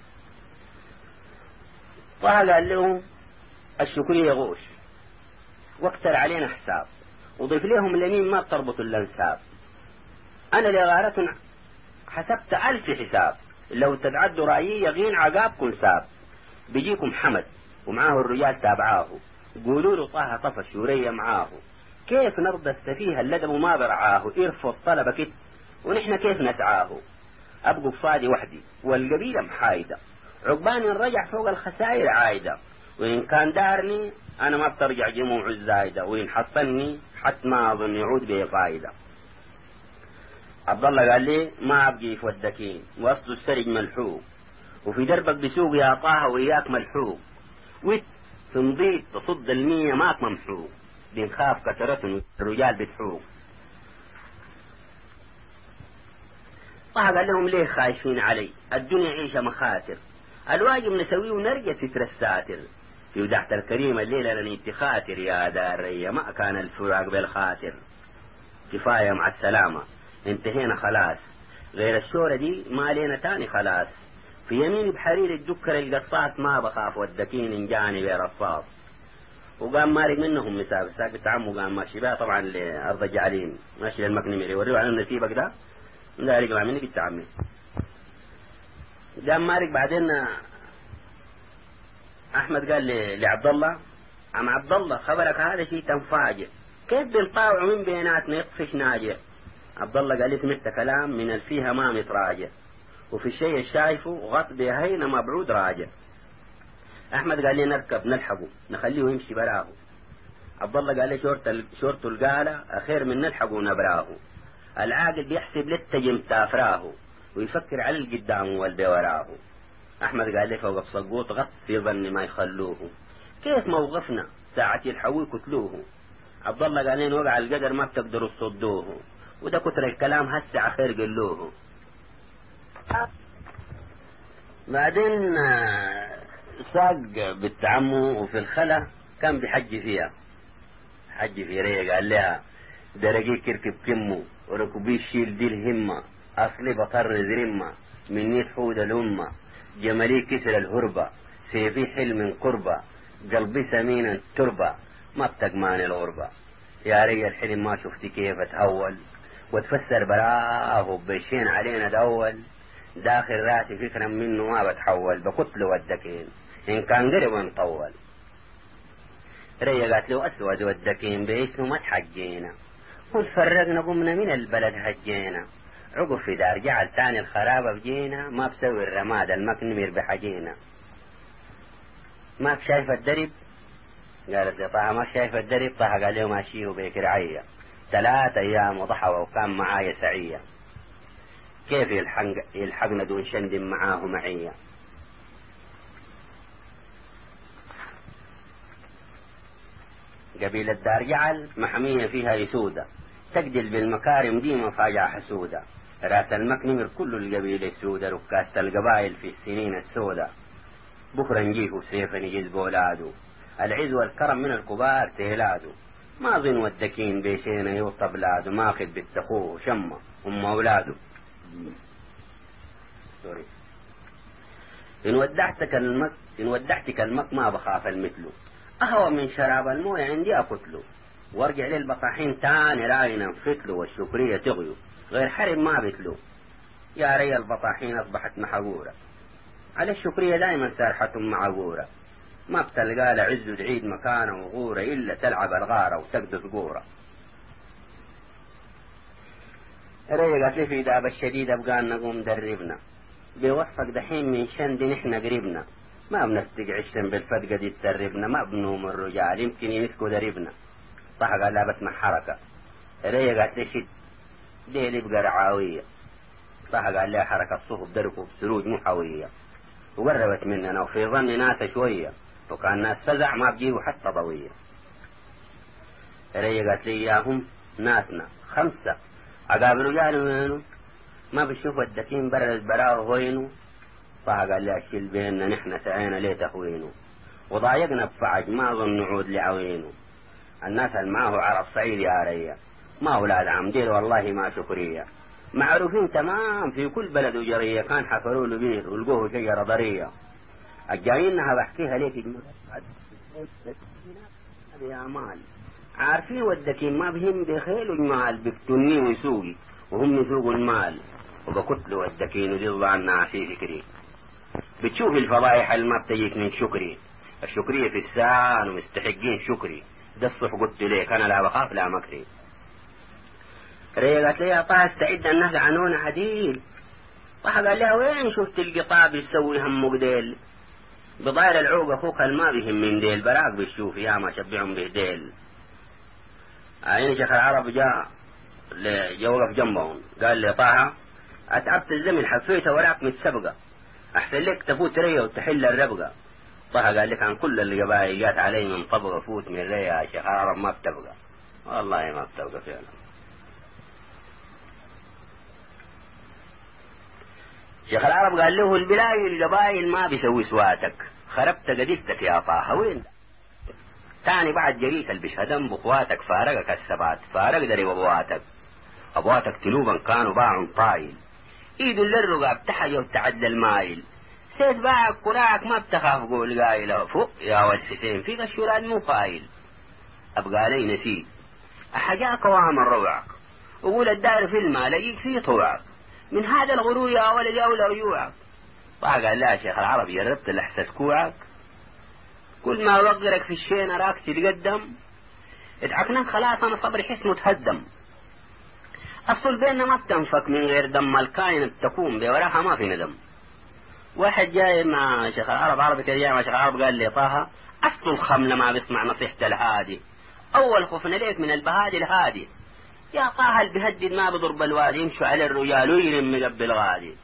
فقال لهم الشكرية غوش واكتر علينا حساب، وضيف لهم اليمين ما بتربط الانساب، انا لغارة حسبت الف حساب، لو تتعدوا رأيي يغين عقابكم ساب، بيجيكم حمد ومعاه الرجال تابعاه، قولوا له طه طفش وريا معاه، كيف نرضى السفيه اللدب ما برعاه، يرفض طلبك ونحن كيف نسعاه، ابقوا بصادي وحدي والقبيلة محايدة، عقباني نرجع فوق الخسائر عايدة، وإن كان دارني أنا ما بترجع جموع الزايدة، وإن حصلني حتى ما أظن يعود بي فايدة. عبد الله قال لي ما أبقي في ودكين وأصل السرج ملحوق، وفي دربك بسوق يا طه وإياك ملحوق، ويت تنضيت تصد المية ماك ممحوق، بنخاف كثرة الرجال بتحوق. طه قال لهم ليه خايفين علي؟ الدنيا عيشة مخاطر، الواجب نسويه ونرجع ستر الساتر. في وداعة الكريم الليلة لنيتي خاطر يا دارية، ما كان الفراق بالخاطر. كفاية مع السلامة انتهينا خلاص، غير الشورة دي ما لينا تاني خلاص. في يمين بحرير الدكر القصاص، ما بخاف ودكين ان جاني برصاص. وقام مارق منهم مسافة ساقط عمه، قام ماشي بها طبعا لأرض الجعلين، ماشي للمكنميري يوريه على نسيبك ده لا يقلع مني قلت عمي. قام مارق بعدين احمد قال لعبد الله عم عبد الله خبرك هذا شيء تنفاجئ، كيف بنطاوع من بيناتنا يطفش ناجع. عبد الله قال لي سمعت كلام من الفيها ما متراجع، وفي الشيء الشايفه غط بهينا مبعود راجع. احمد قال لي نركب نلحقه نخليه يمشي براه. عبد الله قال لي شورت شورته القاله اخير من نلحقه ونبراه. العاقل بيحسب للتجم تافراه، ويفكر على القدام والبي وراه. احمد قال لي فوق السقوط غط في ظني ما يخلوه، كيف موقفنا ساعة يلحقوه كتلوه. عبد الله قال لي وقع القدر ما بتقدروا تصدوه، وده كتر الكلام هسه خير قلوه. بعدين ساق بنت عمه وفي الخلا كان بحج فيها، حج في ريه قال لها درجي كركب كمه وركبي الشيل دي الهمة، أصلي بطر زرمة مني تحود الأمة، جمالي كسر الهربة سيفي حلم قربة، قلبي سمين التربة ما بتقمان الغربة. يا ري الحلم ما شفتي كيف تهول، وتفسر براه بيشين علينا دول، داخل راسي فكرة منه ما بتحول، بقتل والدكين إن كان قرب نطول. ري قالت له أسود والدكين باسمه ما تحجينا، قل فرقنا قمنا من البلد هجينا، عقب في دار جعل تاني الخرابة بجينا، ما بسوي الرماد المكنمير بحجينا. ما شايف الدرب؟ قالت لي طه ما شايف الدرب؟ طه قال له ماشيه بيك رعية، ثلاثة أيام وضحى وكان معايا سعية، كيف يلحقنا دون شندم معاه معية. قبيلة دار جعل محمية فيها يسودة، تقدل بالمكارم دي مفاجأة حسودة، راس المكنمر كل القبيلة سودة، ركاسة القبائل في السنين السودة، بكرة نجيه سيفا يجذب أولاده، العز والكرم من الكبار تيلاده، ما ظن ودكين بيشينا يوطى بلاده، ماخذ بالتخوه شمة هم أولاده. سوري. إن ودعتك المك إن ودعتك المك ما بخاف المثله، أهوى من شراب المويه عندي أقتله، وارجع للبطاحين تاني راينا نفتله، والشكرية تغيو غير حرم ما بتلو. يا ري البطاحين أصبحت محجورة، على الشكرية دائما سارحة معجورة، ما بتلقى لعز تعيد مكانه وغورة، إلا تلعب الغارة وتقدس قورة. ري قالت لي في داب الشديد أبقى نقوم دربنا، بوصفك دحين من شند نحن قريبنا، ما بنستقع الشم بالفدقة دي تسربنا، ما بنوم الرجال يمكن يمسكوا دربنا. طه قال لا بسمع حركة. ري قالت لي شد ديلي بقى رعاوية. طه قال لي حركة صهب دركوا بسروج محاوية، وقربت مننا وفي ظن ناس شوية، وكان ناس فزع ما بجيبوا حتى ضوية. ري قالت لي ياهم ناسنا خمسة، أقابل رجال وينو ما بشوف الدكين برز براه وينو. طه قال لي الشيل بيننا نحن سعينا ليه تخوينه، وضايقنا بفعج ما ظن نعود لعوينه. الناس اللي معه على الصعيد يا ريا ما أولاد عمدير والله ما شكرية، معروفين تمام في كل بلد وجرية، كان حفروا له بير ولقوه شجرة ضرية. الجايينها بحكيها ليك يا مال، عارفين ودكين ما بهم بخيل وجمال، بكتني ويسوقي وهم يسوقوا المال، وبكتلوا ودكين ويضوا عنا في فكري. بتشوف الفضايح اللي ما بتجيك من شكري، الشكرية في السان ومستحقين شكري، ده الصح قلت ليك أنا لا بخاف لا مكري. ري قالت لي يا طه استعد النهل عنون عديل. طه قال لها وين شفت القطاب يسوي هم قديل، بضاير العوق أخوك ما بهم من ديل، براك بتشوف يا ما شبعهم بهديل. عين شيخ العرب جاء جوقف جنبهم قال لي طه أتعبت الزمن حفيته وراك متسبقة، أحسن لك تفوت ريا وتحل الربقة. طه قال لك عن كل اللي قبائل جات علي من طبقة فوت من ريا يا شيخ العرب ما بتبقى، والله ما بتبقى فعلا. شيخ العرب قال له البلاي القبائل ما بيسوي سواتك، خربت قديستك يا طه وين؟ تاني بعد جريت البشهدم بخواتك فارقك السبات، فارق دري وابواتك، ابواتك تلوبا كانوا باع طايل، ايد للرقاب تحيا وتعدى المايل، سيد باعك كراعك ما بتخاف قول قايله فوق يا ولد حسين فيك الشراد مو قايل. ابقى لي نسيت احجاك وامر روعك، وقول الدار في المال يجيك فيه طوعك، من هذا الغرور يا ولد اولى رجوعك. فقال لا يا شيخ العرب جربت لحسة كوعك، كل ما وقرك في الشين اراك تتقدم، ادعكنا خلاص انا صبري حس متهدم، اصل بيننا ما بتنفك من غير دم، الكائن تكون بوراها ما في ندم. واحد جاي مع شيخ العرب عربي كده جاي مع شيخ العرب قال لي طه اصل الخملة ما بيسمع نصيحة الهادي، اول خوفنا ليك من البهادي الهادي، يا طه اللي بيهدد ما بضرب الوادي، يمشوا على الرجال ويرم قبل غادي.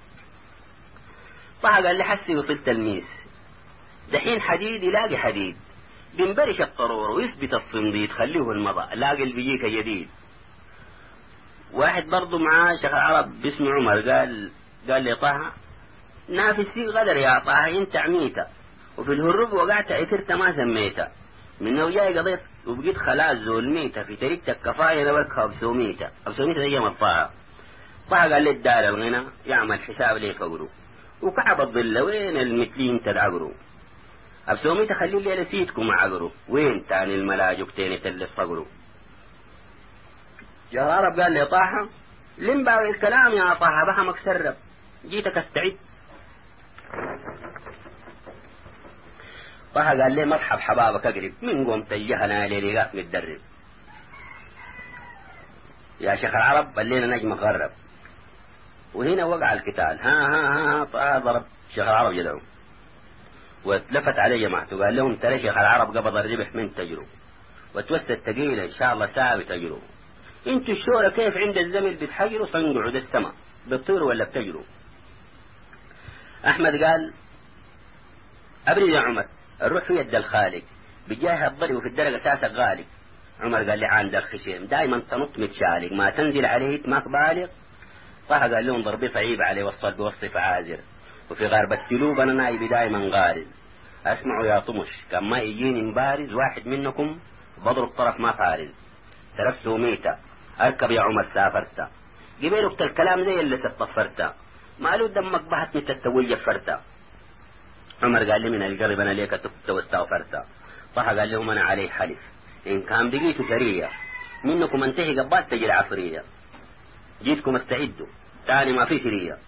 طه قال لي حسي وصلت الميس، دحين حديد يلاقي حديد، بينبرش الطرور ويثبت الصنديد، خليه المضى لاقي اللي بيجيك جديد. واحد برضو معاه شيخ العرب باسمه عمر قال قال لي طه نافسي غدر يا طه انت عميته، وفي الهروب وقعت عثرت ما سميته، منه جاي قضيت وبقيت خلاص زول ميته، في طريقتك كفايه نبركها بسوميته، بسوميته زي ما الطاعه. طه قال لي الدار الغنى يعمل حساب ليه فقره، وكعب الظل وين المثلين تدعقروا، بسوميته خلي لي لسيتكم عقروا، وين تاني الملاجك تاني تلس فقروا. يا العرب قال لي طه لم باقي الكلام يا طه بحمك سرب، جيتك استعد. طه قال لي مرحب حبابك اقرب، من قوم تجهنا للقاك متدرب. يا شيخ العرب قال لنا نجم غرب، وهنا وقع القتال، ها ها ها, ها طه ضرب شيخ العرب يدعو، واتلفت عليه جماعته قال لهم ترى شيخ العرب قبض الربح من تجروا، وتوسد التقيلة ان شاء الله ساعة بتجروا، انتوا الشورى كيف عند الزمن بتحجروا صنقعوا ده السما بتطيروا ولا بتجروا. احمد قال ابرد يا عمر الروح في يد الخالق، بجاه الضرب وفي الدرجة ساسك غالق. عمر قال لي عند الخشيم دايما تنط متشالق، ما تنزل عليه ما بالغ. طه قال لهم ضربي صعيب عليه وصل بوصف عازر، وفي غرب التلوب انا نايبي دايما غارز، اسمعوا يا طمش كان ما يجيني مبارز، واحد منكم بضرب طرف ما فارز، ترفسه ميتة اركب يا عمر سافرت، قبيل وقت الكلام زي اللي تطفرت، مالو دمك بحت متى تسوي جفرت. عمر قال لي من القلب انا ليك تبت واستغفرت. طه قال لهم انا عليه حلف ان كان بقيتوا سرية منكم انتهي قبات تجي العصرية، جيتكم استعدوا تاني ما في سرية،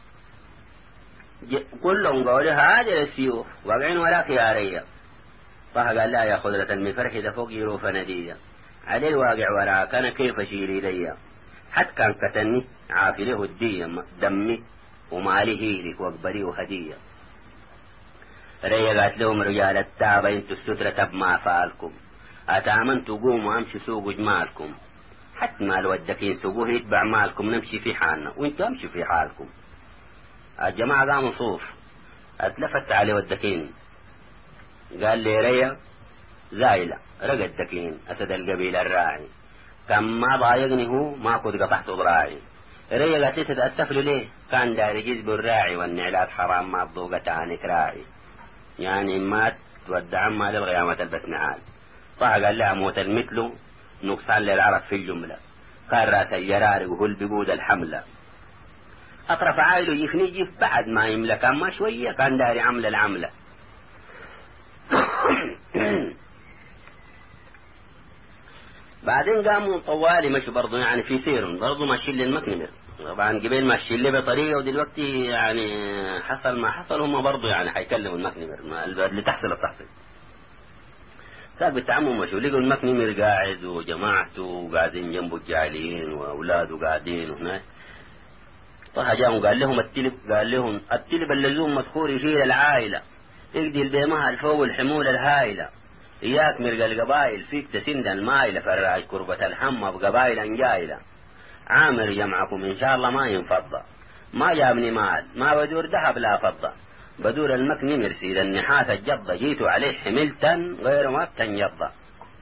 كلهم قولوا هذه السيوف واقعين ولا خيارية. طه قال لا يا خضرة من فرح ده فوق يروف ندية، عليه الواقع وراك انا كيف اشيل الي، حتى كان كتني عافي له الدية دمي ومالي هيلك واقبليه هدية. ريا قالت لهم رجال التابة انتوا السترة تب ما فالكم، اتامنتوا قوموا امشي سوقوا جمالكم، حتى ما الودكين سوقوه يتبع مالكم، نمشي في حالنا وانتوا امشوا في حالكم. الجماعة قاموا صوف، اتلفت عليه ودكين قال لي ريا زايلة رقى الدكين اسد القبيلة الراعي، كان ما ضايقني هو ما كنت قطعت ضراعي. ريا قالت لي تتأسف ليه، كان داري جذب الراعي والنعلات حرام ما بضوقة عنك راعي، يعني ما تودع ما للغيامة تلبس نعال. طه قال لها موت المثل نقصان للعرب في الجملة، قال راس الجراري وهو بقود الحملة، أطرف عائله يفني جيف بعد ما يملك، أما شوية كان داري عمل العملة. بعدين قاموا طوالي مشوا برضو يعني في سيرهم برضو ماشيين للمكنمر، طبعا قبل ماشيين لي بطريقة، ودلوقتي يعني حصل ما حصل هم برضو يعني حيكلموا المكنمر اللي تحصل بتحصل. ساق بالتعمم مشوا لقوا المكنمر قاعد وجماعته قاعدين جنبه الجاهلين وأولاده قاعدين وهناك. طه جاء وقال لهم التلب قال لهم التلب اللزوم مدخول يشيل العائلة، اقدي البيمها الفوق الحمولة الهائلة، إياك مرق القبائل فيك تسند المائلة، فراج كربة الحمى بقبائل انجايلة، عامر جمعكم إن شاء الله ما ينفضى، ما جابني مال ما بدور ذهب لا فضة، بدور المكن مرسيد النحاس الجضة جيت عليه حملتا غير ما بتنجضة.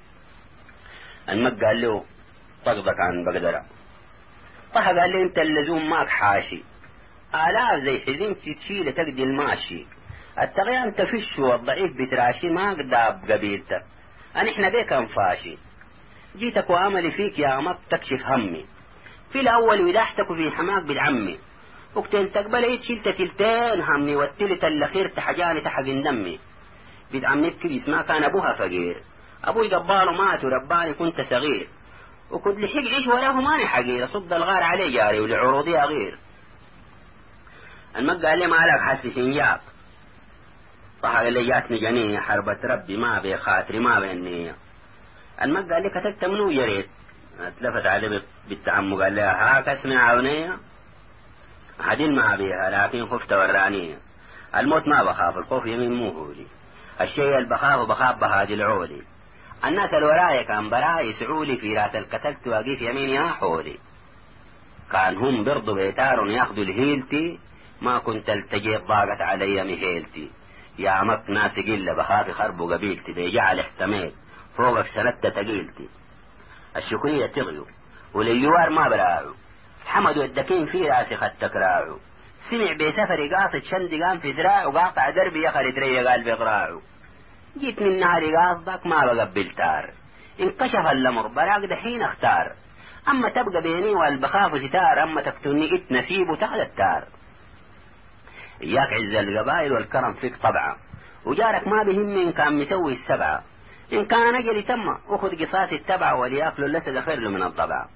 المك قال له طقطق عن بقدرة. طه قال لي انت اللزوم ماك حاشي آلاف زي حزين تشيله تقدي الماشي. التغيان تفش والضعيف بتراشي ما قداب قبيلتك أنا إحنا بيك انفاشي. جيتك واملي فيك يا مك تكشف همي في الاول وداحتك وفي حماك بالعمي وقتين تقبل شلت تلتين همي والتلت الاخير تحجاني تحق دمي. بيد عمي كبيس ما كان ابوها فقير ابوي قباله مات ورباني كنت صغير وكنت لحق عيش وراه ماني حقير صد الغار علي جاري ولعروضي اغير. المك قال لي مالك حسي شنجاب. طه قال لي جاتني جنيه حربة ربي ما بي خاطري ما بي النية. المك قال لي كتبت منو يا ريت. اتلفت عليه بالتعمق قال لي هاك اسمع عونية حدين ما بيها لكن خفت ورانية. الموت ما بخاف الخوف يمين مو هولي الشيء اللي بخاف بخاف بهادي العولي. الناس الورايا كان براي يسعولي في راس القتلت واقيف يمين يا حولي. كان هم برضو بيتارون ياخدوا الهيلتي ما كنت التجيب ضاقت علي مهيلتي. يا مك ناس قلة بخاف خربوا قبيلتي بيجعل احتميت فوقك سندت تقيلتي. الشكرية تغيو ولليوار ما براعو حمدوا الدكين في راسي خدتك راعو. سمع بسفري قاصد شندي قام في ذراعه وقاطع دربي يخرج ريا قال بقراعه. جيت من نهري قاصدك ما بقبل تار انكشف الامر براق دحين اختار. اما تبقى بيني والبخاف ستار اما تقتلني ات نسيب وتاخذ التار. اياك عز القبائل والكرم فيك طبعا وجارك ما بهم ان كان مسوي السبعة. إن كان أجلي تم أخذ قصاص التبع وليأكلوا لسه خير له من الطبع.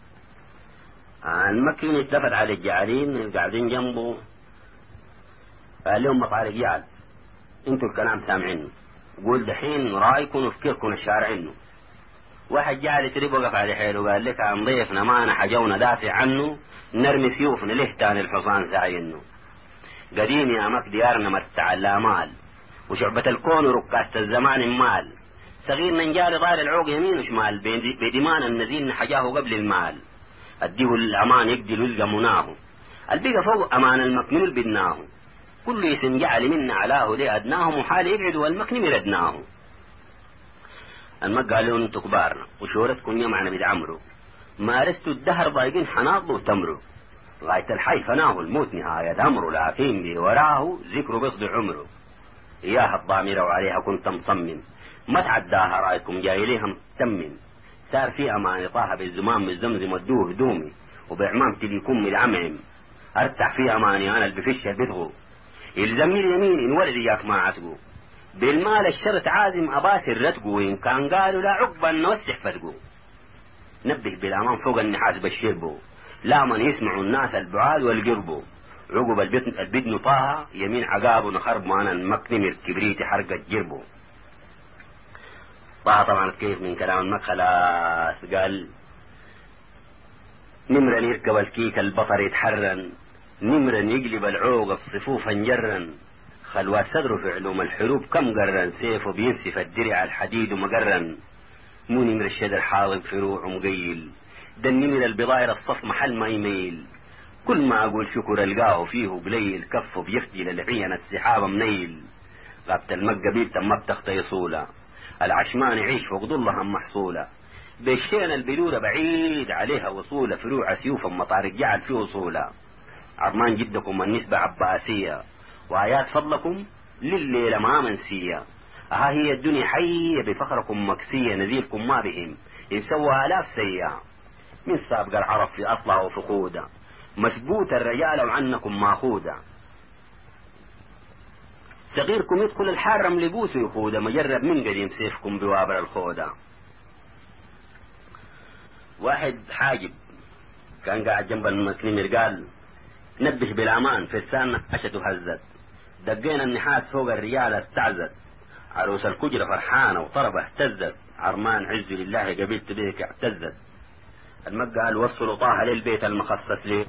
المكين اتلفت على الجعالين قاعدين جنبه قال لهم مطارق جعل انتوا الكلام سامعينه قول دحين رايكم وفكركم الشارع عنه. واحد جعل يتريب وقف على حيله قال لك عن ضيفنا ما أنا حجونا دافع عنه نرمي سيوفنا ليه تاني الحصان ساعينه. قديم يا مك ديارنا مرتع الامال وشعبة الكون وركاسة الزمان مال. صغير ننجال ضار العوق يمين وشمال بدمان النزيل نحجاه قبل المال. اديه الامان يقدل ويلقى مناه البقى فوق امان المكنول بدناه. كل اسم جعل منا علاه ليه ادناه محال يبعد والمكن مردناه. المك قالوا انتوا كبارنا وشورتكم يمعنا بدعمروا مارستوا الدهر ضايقين حناض وتمروا. غاية الحي فناه الموت نهاية امره لكن بي وراه ذكره بيقضي عمره. اياها الضامرة وعليها كنت مصمم ما تعداها رايكم جاي ليها متمم. صار في امان طاها بالزمام بالزمزم ودوه هدومي وبعمام تليكم العمعم. ارتاح في اماني انا اللي بفش البدغو الزميل يمين ان ولد اياك ما عتقو. بالمال الشرط عازم اباسر رتقو وان كان قالوا لا عقبا نوسح فتقو. نبه بالامان فوق النحاس بالشربو لا من يسمعوا الناس البعاد والقربو. عقب البدن البدن طاها يمين عقابه نخرب معنا المكنم الكبريت حرقت جربه. طه طبعا كيف من كلام المك خلاص قال نمرا يركب الكيك البطر يتحرن نمرا يقلب العوق بصفوفا جرا. خلوات صدره في علوم الحروب كم قرن سيفه بينسف الدرع الحديد مقرن. مو نمر الشدر حاضب فروع مقيل ده النمر البضاير الصف محل ما يميل. كل ما اقول شكر القاه فيه قليل كفه بيفدي للعين السحابه منيل. غابت المك قبيل تم بتخت يصوله العشمان يعيش فوق ظلها محصولة. بالشين البلورة بعيد عليها وصولة فروع سيوفا مطارق جعل فيه وصولة. عرمان جدكم النسبة عباسية وآيات فضلكم لليلة ما منسية. ها هي الدنيا حية بفخركم مكسية نذيركم ما بهم إن سوى آلاف سيئة. من سابق العرب في أطلع وفقودة مسبوت الرجال وعنكم ماخودة. صغيركم يدخل الحرم لبوسه يخوده مجرب من قديم سيفكم بوابر الخوده. واحد حاجب كان قاعد جنب المسلمين قال نبه بالامان فرسان عشته هزت دقينا النحاس فوق الرجال استعزت. عروس الكجرة فرحانة وطربة اهتزت عرمان عز لله قبيلت بيك اعتزت. المك قال وصلوا طه للبيت المخصص ليه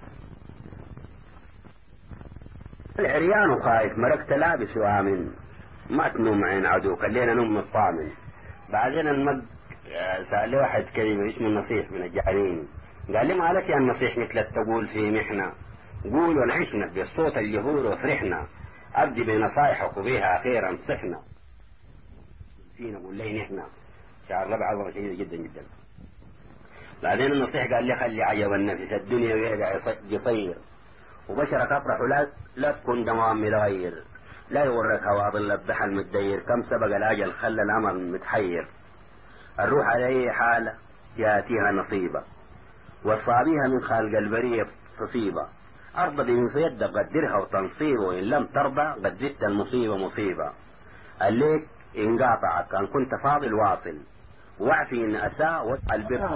العريان وخايف مرقت لابس وآمن ما تنوم عين عدو خلينا نوم الطامن. بعدين المق سأل واحد كلمة اسمه النصيح من الجعلين قال لي ما لك يا النصيح مثل تقول في محنة قولوا نعيشنا بالصوت الجهور وفرحنا أبدي بنصائحك وبيها أخيرا صحنا فينا نقول لي نحن شعر ربع عظمة شديدة جدا جدا. بعدين النصيحة قال لي خلي عجب النفس الدنيا ويقع يصير وبشرك أفرح ولا لا تكون دوام متغير، لا يورك هوا ظل الضحى متدير، كم سبق الأجل خلى الأمر متحير. الروح على أي حالة يأتيها نصيبة والصابيها من خالق البرية تصيبة، أرضى بمن في يدك قدرها وتنصيبه، وإن لم ترضى قد زدت المصيبة مصيبة. الليك إن قاطعك كان كنت فاضل واصل، واعفي إن أساء واسأل بر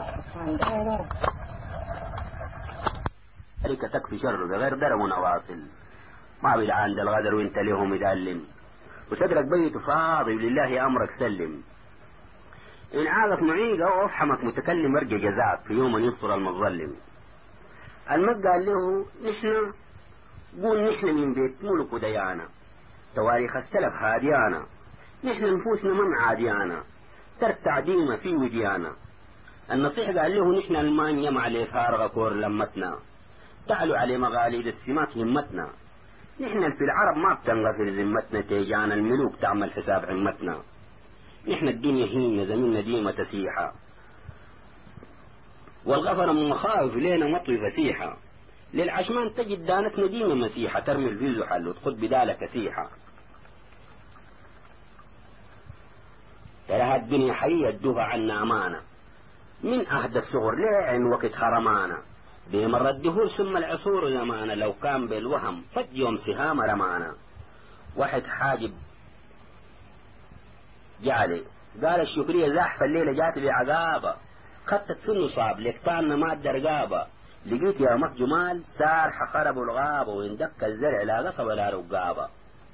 ذلك تكفي شر بغير درم ونواصل. ما بيد عند الغدر وانت لهم مدلم، وصدرك بيت فاضي ولله أمرك سلم. إن عاقك معيقة وافحمك متكلم ارجع جزاك في يوم ينصر المظلم. المد قال له نحن قول نحن من بيت ملك وديانا، تواريخ السلف هاديانا، نحن نفوسنا من عاديانا، ترتع ديمة في وديانا. النصيح قال له نحن المان يمع لي فارغ كور لمتنا، تعلوا عليه مغاليد السمات همتنا، نحن في العرب ما بتنغفر ذمتنا، تيجانا الملوك تعمل حساب عمتنا. نحن الدنيا هينة زميلنا ديمة تسيحة، والغفر من مخاوف لينا مطوي فسيحة، للعشمان تجد دانتنا ديمة مسيحة، ترمي الفيز حل وتخد بدالك كسيحة. ترى الدنيا حية الدوها عنا أمانة، من أهدى الصغر لين وقت حرمانا، بمر الدهور ثم العصور زمانا، لو كان بالوهم فد يوم سهام رمانا. واحد حاجب جعلي قال الشكرية زاحف الليلة جات لي عقابة، خطت في النصاب لكتان مادة رقابة، لقيت يا مك جمال سار حخرب الغابة، وإن دك الزرع لا قصب ولا رقابة.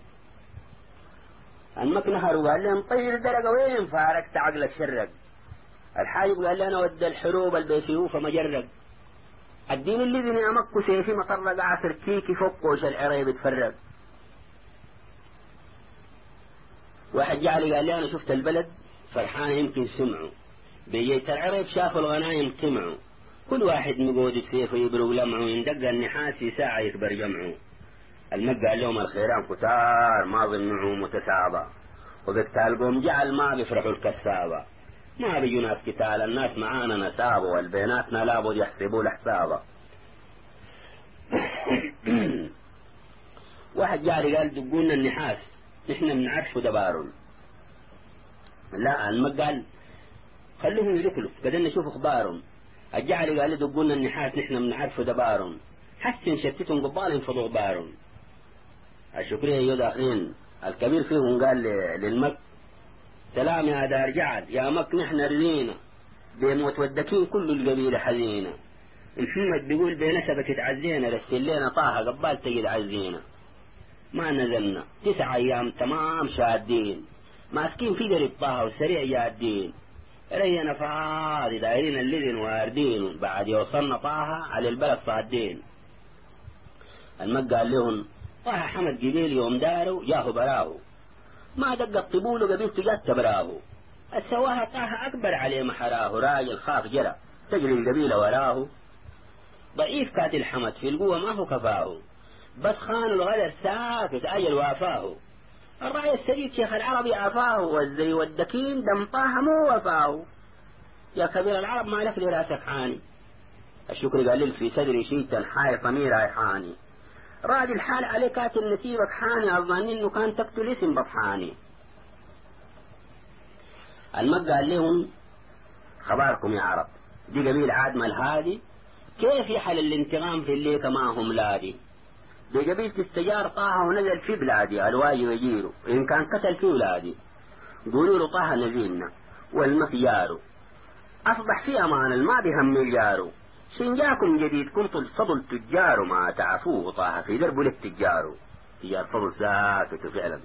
المك نهر وقال لهم طير درقة وين فارقت عقلك شرق، الحاجب قال لي أنا ود الحروب البيسيوفة مجرق، الدين اللي بني أمك سيفي مطرق عصر كيكي فوقوش العريب تفرق. واحد جعلي قال لي أنا شفت البلد فرحان يمكن سمعوا، بيجيت العريب شافوا الغنايم طمعوا، كل واحد مقود سيفه يبرق لمعه، يندق النحاس ساعة يكبر جمعه. المك قال لهم الخيران كتار ما ظنوا متسابة، وبقتالكم جعل ما بيفرحوا الكسابة، ما بيجوا ناس قتال الناس معانا نسابه، والبيناتنا لابد يحسبوا الحسابة. واحد جاري قال دقونا النحاس نحن بنعرف دبارون، لا المك قال خلوهم يركلوا قدرنا نشوف اخبارهم. الجعلي قال دقونا النحاس نحن بنعرف دبارهم، حسن شتتهم قبالهم فضوا غبارهم. الشكرية يو داخلين الكبير فيهم قال للمك سلام يا دار جعل يا مك نحن رزينا، بموت ودكين كل القبيلة حزينة، محمد بيقول بنسبك تعزينا، رسل لنا طه قبال تجد عزينا. ما نزلنا تسع ايام تمام شادين، ماسكين في قريب طه وسريع جادين، رينا فاضي دايرين اللذن واردين، بعد يوصلنا طه على البلد صادين. المك قال لهم طه حمد قبيل يوم داروا جاهو براهو، ما دق الطبول قبيلته جات تبراهو، السواها طه أكبر عليه محراه، راجل خاف جرى تجري القبيلة وراه، ضعيف كاتل حمد في القوة ما هو كفاه، بس خان الغدر ساكت أجل وافاه، الرأي السديد شيخ العربي عفاه، والزي والدكين دم طه مو وفاه، يا كبير العرب ما لك لراسك حاني. الشكر قال في صدري شيء حاي ضمير حاني، راجل الحال عليك كاتل نسيبك حاني، أظن إنه كان تقتل اسم بطحاني. المك قال لهم خباركم يا عرب دي قبيل عادم الهادي، كيف يحل الانتقام في الليك ما هم لادي، دي قبيل تستجار طه ونزل في بلادي، الواجب يجيروا إن كان قتل في ولادي، قولوا له طه نزلنا والمخيارو، أصبح في أمان الما بهم مليارو، شنجاكم جديد كنتم صدوا التجار، ما تعفوه طه في درب للتجار، تجار فضل ساكت فعلا.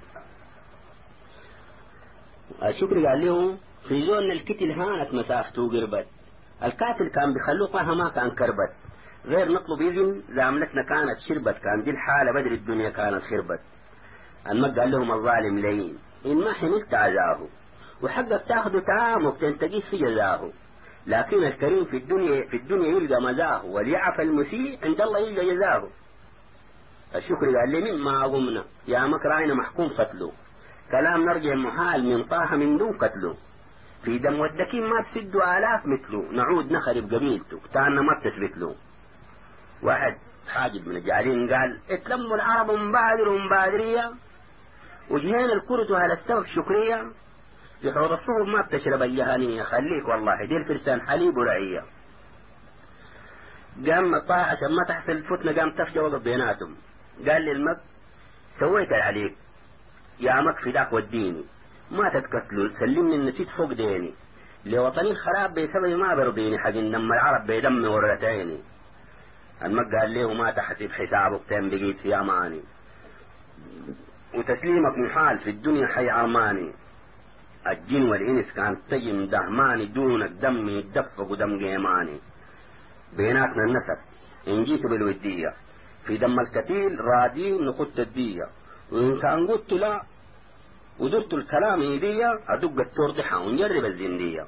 الشكر قال له في زون الكتل هانت مسافته قربت، الكاتل كان بيخلوه طه ما كان كربت، غير نطلب إذن زاملتنا كانت شربت، كان دي الحالة بدر الدنيا كانت خربت. المك قال لهم الظالم لين إن ما حملت عزاه، وحقك تاخده تام وبتنتقيه في جزاه، لكن الكريم في الدنيا في الدنيا يلقى مزاه، وليعف المسيء عند الله يلقى جزاه. الشكر قال لي مما قمنا يا مكراين محكوم قتله، كلام نرجع محال من طه من دون قتله، في دم والدكين ما تسدوا آلاف مثله، نعود نخرب قبيلته كتانا ما بتثبت له. واحد حاجب من الجعلين قال اتلموا العرب مبادر ومبادرية وجهين الكرة على السبب شكرية، في حوض الصهب ما بتشرب الجهانية، خليك والله دي الفرسان حليب ورعية. قام طه عشان ما تحصل الفتنة قام تفجى وقف بيناتهم، قال للمك سويت عليك يا مك فداك وديني ما تتقتلوا، سلمني النسيت فوق ديني، لوطني خراب بسبب ما برضيني، حق لما العرب بيدم ورتيني. المك قال له ما تحسب حسابك تم بقيت في اماني، وتسليمك محال في الدنيا حي عماني، الجن والانس كان تجم دهماني، دونك دم يتدفق ودم جيماني، بيناتنا النسب ان جيت بالودية، في دم الكتيل رادين نخط الدية، وان كان قلت لا ودرت الكلام ايديا ادق التورطحة ونجرب الزندية.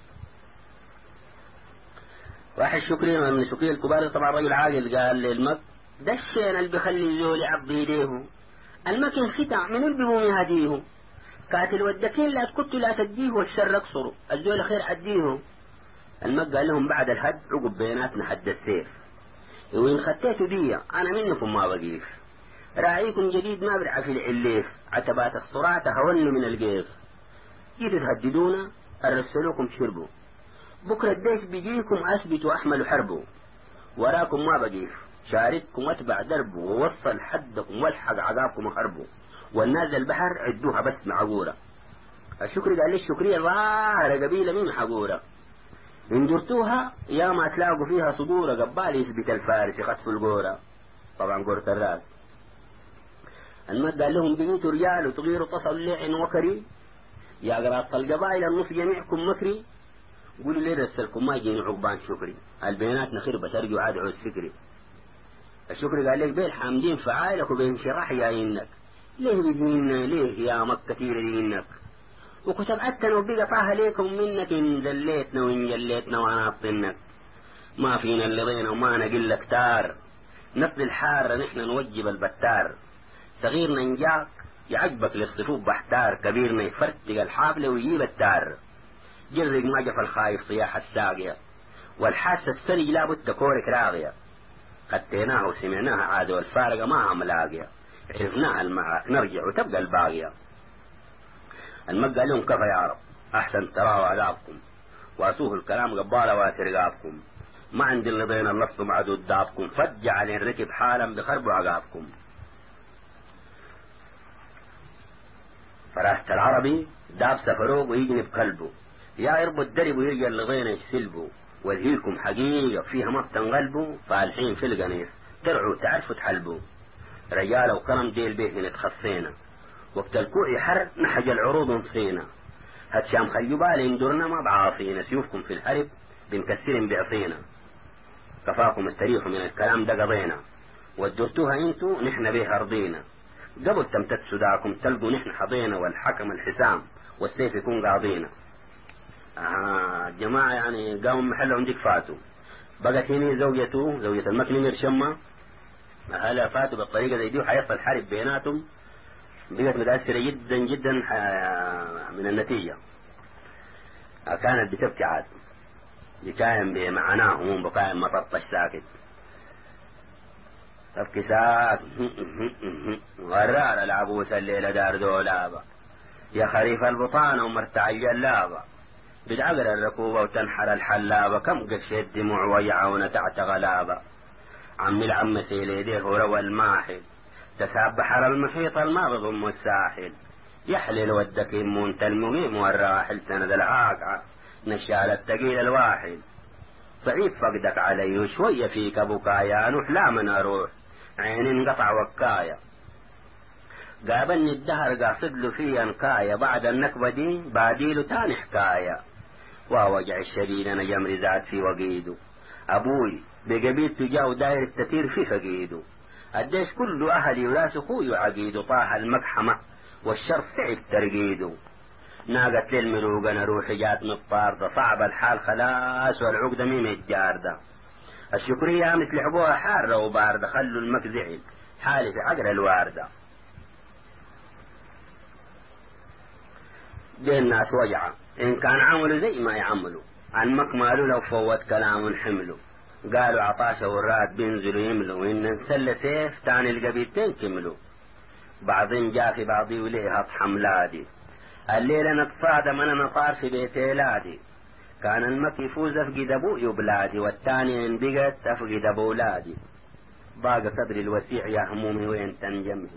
واحد شكري من شكري الكبار طبعا رجل عاقل قال للمك ده الشين اللي بيخلي زول يعض بيديه، المكن ختع من اللي بيقوم يهديه، قاتل ودكين لا تكت لا تديه والشر اقصره، الزول خير عديه. المك قال لهم بعد الهد عقب بيناتنا حد السيف، وإن خطيتوا دي أنا منكم ما بقيف، راعيكم جديد ما برع في العليف، عتبات الصراع تهون من القيف، جيتوا تهددونا أرسلوكم شربوا، بكرة الديش بيجيكم أثبتوا أحملوا حربوا، وراكم ما بقيف شارككم واتبع دربه، ووصل حدكم والحق عقابكم وحربوا، والناس البحر عدوها بس معقورة. الشكر قال لي الشكرية ظاهرة قبيلة من حقورة، إن جرتوها يا ما تلاقوا فيها صدورة، قبال يثبت الفارس يخطفوا القورة، طبعا قورة الراس. المد قال لهم بقيتوا رجال وتغيروا تصل لعن وكري، يا قراط القبائل النص جميعكم مكري، قولوا لي رسلكم ما يجيني عقبان شكري، البينات نخربة ترجوا عاد عوز فكري. الشكري قال لك بين حامدين فعالك وبين شراح ياينك، ليه بيجينا ليه يا مك كثير دينك، وكتب عدتنا وبقى طاها ليكم منك، إن دليتنا وإن جليتنا وأنا أبطنك، ما فينا اللي ضينا وما نقل كتار، نقضي الحارة نحن نوجب البتار، صغيرنا نجاك يعجبك للصفوف بحتار، كبيرنا يفرتق الحافلة ويجيب التار، جرق ما جف الخايف صياح الساقية، والحاسة السرج لابد تكورك راغية، خديناها وسمعناها عاد والفارقة ما هم لاقية، عرفناها المعركة نرجع وتبقى الباقية. المك قال لهم كفى يا رب أحسن تراه عذابكم، واسوه الكلام قبالة واسرقابكم، ما عندي اللي بين اللص معدود دابكم، فجع على الركب حالا بخربوا عقابكم. فراسة العربي داب سفروق ويجنب قلبه، يا يربوا الدرب ويرجع اللي بين يسلبوا، وذهيلكم حقيقة فيها ما بتنقلبوا، فالحين في القنيص ترعوا تعرفوا تحلبوا، رجالة وكرم ديل بيه نتخصينا، وقت الكوع حر نحج العروض نصينا، هتشام خليوا بالي اندرنا ما بعاصينا، سيوفكم في الحرب بنكسرين بعصينا، كفاكم استريحوا من الكلام ده قضينا، ودرتوها انتو نحن بيها رضينا، قبل تمتد سداكم تلقوا نحن حضينا، والحكم الحسام والسيف يكون قاضينا. آه جماعة يعني قاموا محلهم عندك فاتوا، بقت هنا زوجته زوجة المكنمر شمة هلا فاتوا بالطريقة زي دي، وحيصل حرب بيناتهم، بقت متأثرة جدا جدا من النتيجة، كانت بتبكي عاد بكاين بمعناه هموم بكاين ما تطش ساكت، تبكي ساكت غرار العبوس الليلة دار دولابة، يا خريف البطانة ومرتع الجلابة، بتعقر الركوبة وتنحر الحلابة، كم قشيت دموع ويعون تحت غلابة، عمي العم سيلي ديه روى الماحل، تساب بحر المحيط الما بضم الساحل، يحلل ودك يمون المقيم والراحل، سند العاقعة نشال التقيل الواحد، صعيب فقدك علي وشوية فيك بكايا، نوح لا من اروح عين انقطع وكايا، قابلني الدهر قاصد له في انكايا، بعد النكبة دي باديله تاني حكاية، ووجع الشديد انا جمري زاد في وقيده، ابوي بقبيلته جاو داير التتير في فقيده، الديش كله اهلي وراس اخوي وعقيده، طاح المقحمة والشر تعب ترقيده، ناقت للملوق انا روحي جات مطاردة، صعب الحال خلاص والعقدة مين الجاردة، الشكرية مثل حبوها حارة وباردة، خلوا المك زعل حالي في عقر الواردة. دي الناس وجعة إن كان عملوا زي ما يعملوا، عن مكمالوا لو فوت كلام حملوا. قالوا عطاشة والراد بينزلوا يملوا، وإن نسل سيف تاني القبيلتين كملوا. بعضهم جا في بعضي وليه أضحى ملادي، الليلة نتصادم أنا نطار في بيت إيلادي. كان المك يفوز أفقد أبوي وبلادي، والتاني إن بقت أفقد أبولادي. ضاق صدري الوسيع يا همومي وين تنجمعي،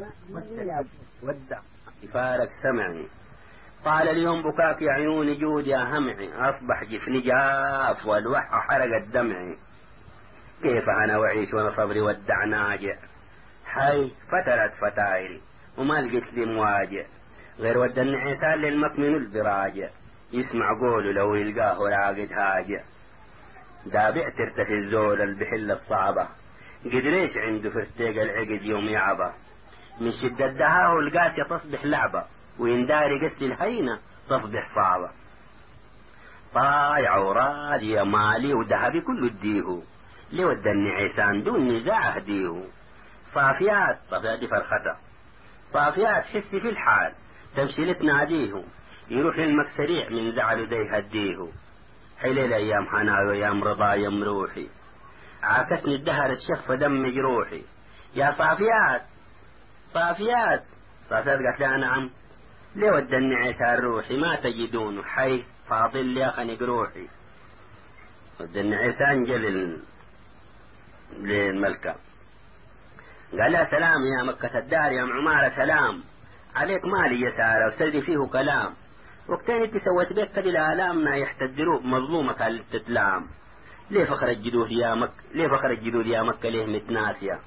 ودع يفارق سمعي. طال اليوم بكاك يا عيوني جود يا همعي، أصبح جفني جاف والوحى حرقت دمعي. كيف أنا وعيش وأنا صبري ودع ناجع، حي فترت فتايري وما لقيت لي مواجع، غير ود النعسان للمكمن البراجع. يسمع قوله لو يلقاه راقد هاجع، دابع ترتفي الزول البحلة الصعبة، قدريش عنده فرتيق العقد يوم يعبه. من شدة دهاه القاسية تصبح لعبة، وينداري قس الهينة تصبح صعبة. طايع ورادي مالي وذهبي كله اديه، لود النعسان دون نزاع اهديه. صافيات صافيات فرخته، صافيات حسي في الحال تمشي لتناديه، يروح للمك سريع من زعله دي هديه. حليل ايام حناوي وايام رضا يم روحي، عاكسني الدهر الشف دم جروحي. يا صافيات صافيات صافيات قالت لها نعم، ليه ود النعسان روحي ما تجدونه، حي فاضل لي خنق روحي. ود النعسان جل للملكة قال لها سلام يا مكة الدار يا معمارة، سلام عليك مالي يا سارة وسردي فيه كلام. وقتين انت سويت بيك كدي الآلام نايحة الدروب مظلومة كانت تتلام. ليه فخر الجدود يا مكة، ليه فخر الجدود يا مكة ليه متناسية.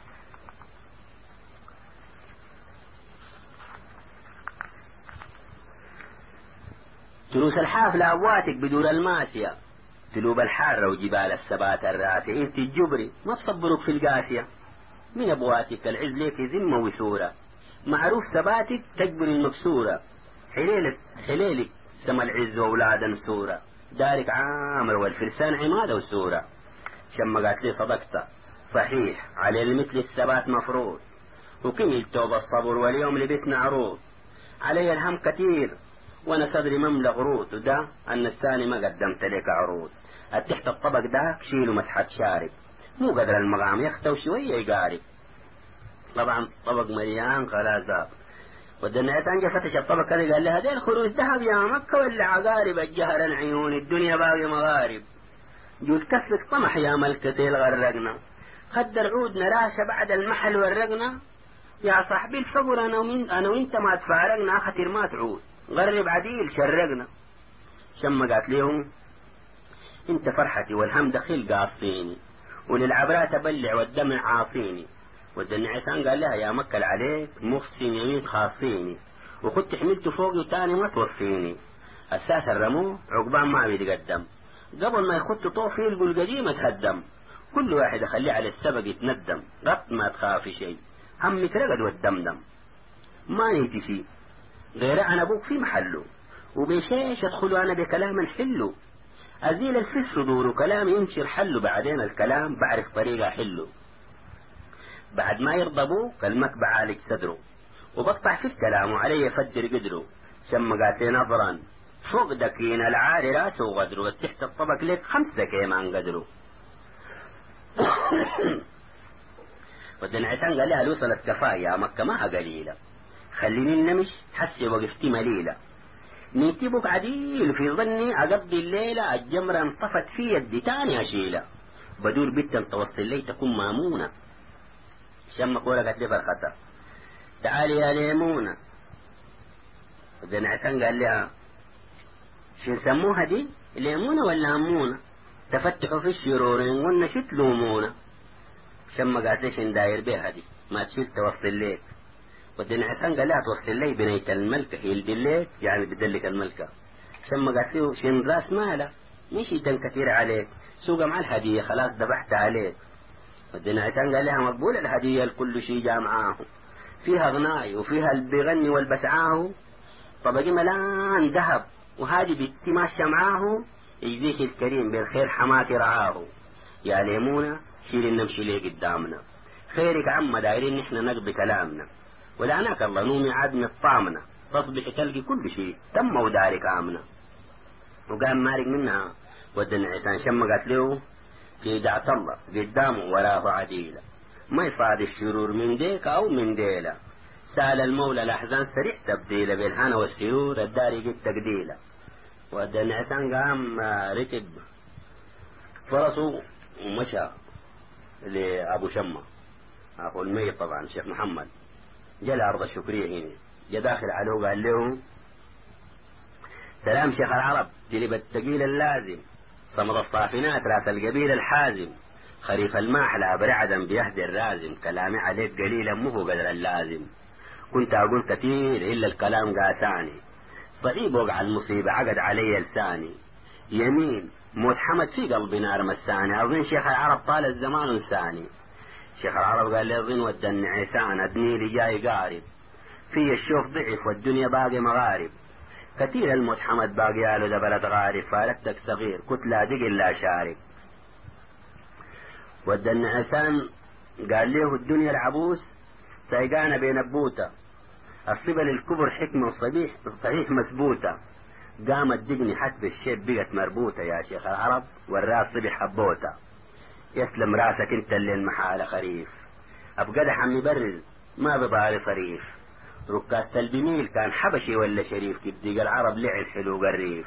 تروس الحافلة أبواتك بدور الماسية، تلوب الحارة وجبال السبات الراسية. انت الجبري ما تصبرك في القاسية، من أبواتك العز ليك ذمة وسورة، معروف سباتك تجبر المكسورة. حليلك حليلك سما العز وأولادا مسورة، دارك عامر والفرسان عمادة وسورة. شما قالت لي صدقت صحيح على المثل الثبات مفروض، وكمل توب الصبر واليوم لبيتنا عروض. علي الهم كثير وانا صدري مملى غروط، وده ان الثاني ما قدمت لك عروض. التحت الطبق ده شيله مسحة شارب، مو قدر المقام يختو شوية يقارب. طبعا طبق مليان خلاص ذاب. ودنيت انجا فتش الطبق كذا قال لها هذين خروج ذهب يا مكة ولا عقارب، الجهر العيون الدنيا باقي مغارب. جود كفك طمح يا ملكتي الغرقنا، خد العود نراشة بعد المحل ورقنا. يا صاحبي الفقر انا ومن انا وانت ما تفارقنا، خطير ما تعود غرب عديل شرقنا. شما قالت لهم انت فرحتي والهم دخيل قاصيني، وللعبرات ابلع والدمع عاصيني. والنعسان قال لها يا مكة عليك مخصن يمين خاصيني، وكنت حملته فوقي وتاني ما توصيني. اساس الرمو عقبان ما بيتقدم، قبل ما يخط طوف يلقوا القديم تهدم. كل واحد اخليه على السبق يتندم، غط ما تخافي شيء همك رقد والدمدم. ما ينتسي غير عن ابوك في محله، وبشيش ادخلوا انا بكلام حلو. ازيل الفس صدور كلام ينشر حله، بعدين الكلام بعرف طريقه حله. بعد ما يرضى ابوك المك بعالج صدره، وبقطع في الكلام وعلي يفدر قدره. شم قاتي نظرا فوق دكين العالي راسه وغدره، تحت الطبق لك خمسة كيمان قدره. ودنعتان قال لها الوصلت كفاية مكة ما قليلة، خليني نمش حسي وقفتي مليلة. نيتبك عديل في ظني أقضي الليلة، الجمرة انطفت في يدي تاني أشيلة. بدور بنت توصل لي تكون مامونة. شم قولة قالت لي فرخته تعالي يا ليمونة. ودنعتان قال لها شو نسموها دي، ليمونة ولا همونة؟ تفتحوا في الشرورين قلنا شو تلومونا. شما قالت ليش نداير بيها دي ما تشيل توصل ليك. ودين حسن قال لها توصل لي بنية الملكة يلدي ليك يعني بدلك الملكة. شما قالت له شين راس ماله مش يدن كثير عليك، سوق مع الهدية خلاص ذبحت عليك. ودين حسن قال لها مقبول الهدية لكل شيء جاء معاه، فيها غناي وفيها اللي بيغني والبسعاه، طبقي ملان ذهب وهذه بنتي ماشية معاه، يجزيك الكريم بالخير حماتي رعاه. يا ليمونة شيل نمشي ليه قدامنا، خيرك عم دايرين نحن نقضي كلامنا، ولعناك الله نومي عاد مطامنا، تصبح تلقي كل شيء تم ودارك آمنة. وقام مالك منها ود النعسان شمقت له في دعت الله قدامه وراه عديلة، ما يصاد الشرور من ديك أو من ديلة، سال المولى الأحزان سريع تبديله، بالهنا والسيور الداري قد تقديله. ود النعسان قام ركب فرسه ومشى لأبو شمة أخو الميت طبعا الشيخ محمد، جاء الأرض الشكرية هنا، جاء داخل عليه قال له سلام شيخ العرب جلب التقيل اللازم، صمد الصافنات راس القبيل الحازم، خريف الماحلى برعدا بيهدي الرازم، كلامي عليك قليلا مو قدر اللازم، كنت أقول كثير إلا الكلام قاساني، صعيب وقع المصيبة عقد علي لساني، يمين موت حمد في قلبي نار مساني، أظن شيخ العرب طال الزمان انساني. شيخ العرب قال لي أظن ود النعسان أدني لي جاي قارب، في الشوف ضعف والدنيا باقي مغارب، كثير الموت حمد باقي قالوا ده بلد غارب، فارقتك صغير كنت لا دقل لا شارب. ود النعسان قال له الدنيا العبوس سيقانا بين أبوتا، الصبل الكبر حكمة وصبيح صحيح مسبوتة، قامت دقني حتى الشيب بقت مربوطة، يا شيخ العرب والراس صبح حبوته، يسلم راسك انت اللي المحالة خريف، أبقى عمي برز ما بضاري صريف، ركاز البميل كان حبشي ولا شريف، كبدي العرب لعن حلو قريف.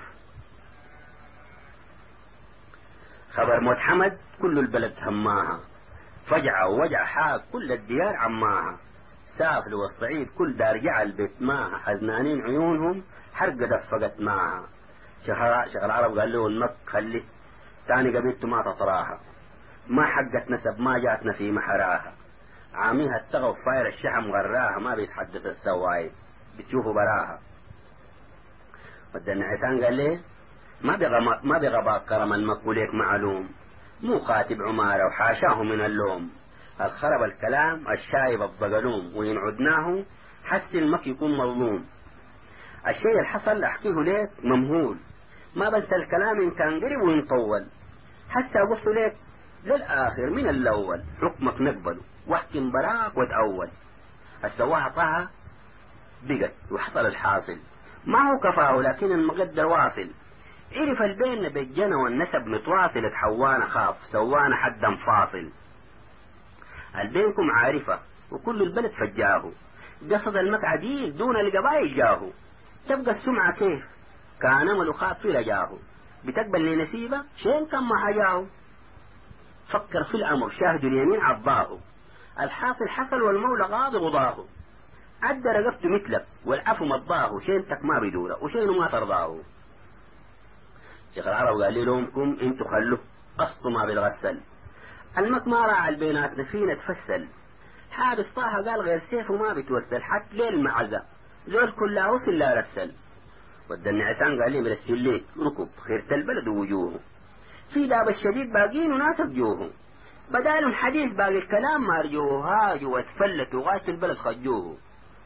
خبر موت حمد كل البلد هماها، فجعة ووجع حاق كل الديار عماها، سافل والصعيد كل دار جعل بيت ماها، حزنانين عيونهم حرق دفقت معها. شيخ العرب قال له النط خليه تاني قبيلته ما تطراها، ما حقت نسب ما جاتنا في محراها، عاميها التغو فاير الشحم غراها، ما بيتحدث السوايد بتشوفوا براها. ود النعسان قال ليه ما بغى ما بغى كرم المقبوليك معلوم، مو خاتب عمارة وحاشاه من اللوم، الخرب الكلام الشايب الضقلوم، وإن عدناه حس المك يكون مظلوم، الشيء اللي حصل احكيه ليك ممهول، ما بنسى الكلام ان كان قريب وان طول، حتى قلت ليك للآخر من الأول، حكمك نقبله واحكم براك وتأول. السواها طه بقت وحصل الحاصل، ما هو كفاه لكن المقدر واصل، عرف البين بالجنى والنسب متواصل، تحوانا خاف سوانا حدا فاصل، البينكم عارفة وكل البلد فجاه، قصد المك عديل دون القبائل جاهو، تبقى السمعة كيف كان امل خاف في رجاه، بتقبل لنسيبة شين كم ما حجاه، فكر في الأمر شاهد اليمين عضاه، الحاصل حصل والمولى غاضب وضاه، عد رقبت مثلك والعفو مضاه، شينتك ما بدوره وشينه ما ترضاه. شيخ العرب قال لي لومكم انتو خلوه قصته ما بيتغسل، المك ما راعى البينات نفينا تفسل، حابس طه قال غير سيفه ما بيتوسل، حتى ليل معزة زول كلها وصل لا رسل. ود النعسان قال لي مرسل ليك ركب خيرة البلد ووجوه، في داب الشديد باقين وناس بجوه، بدالهم حديث باقي الكلام ما رجوه، هاجوا واتفلتوا غاية البلد خجوه.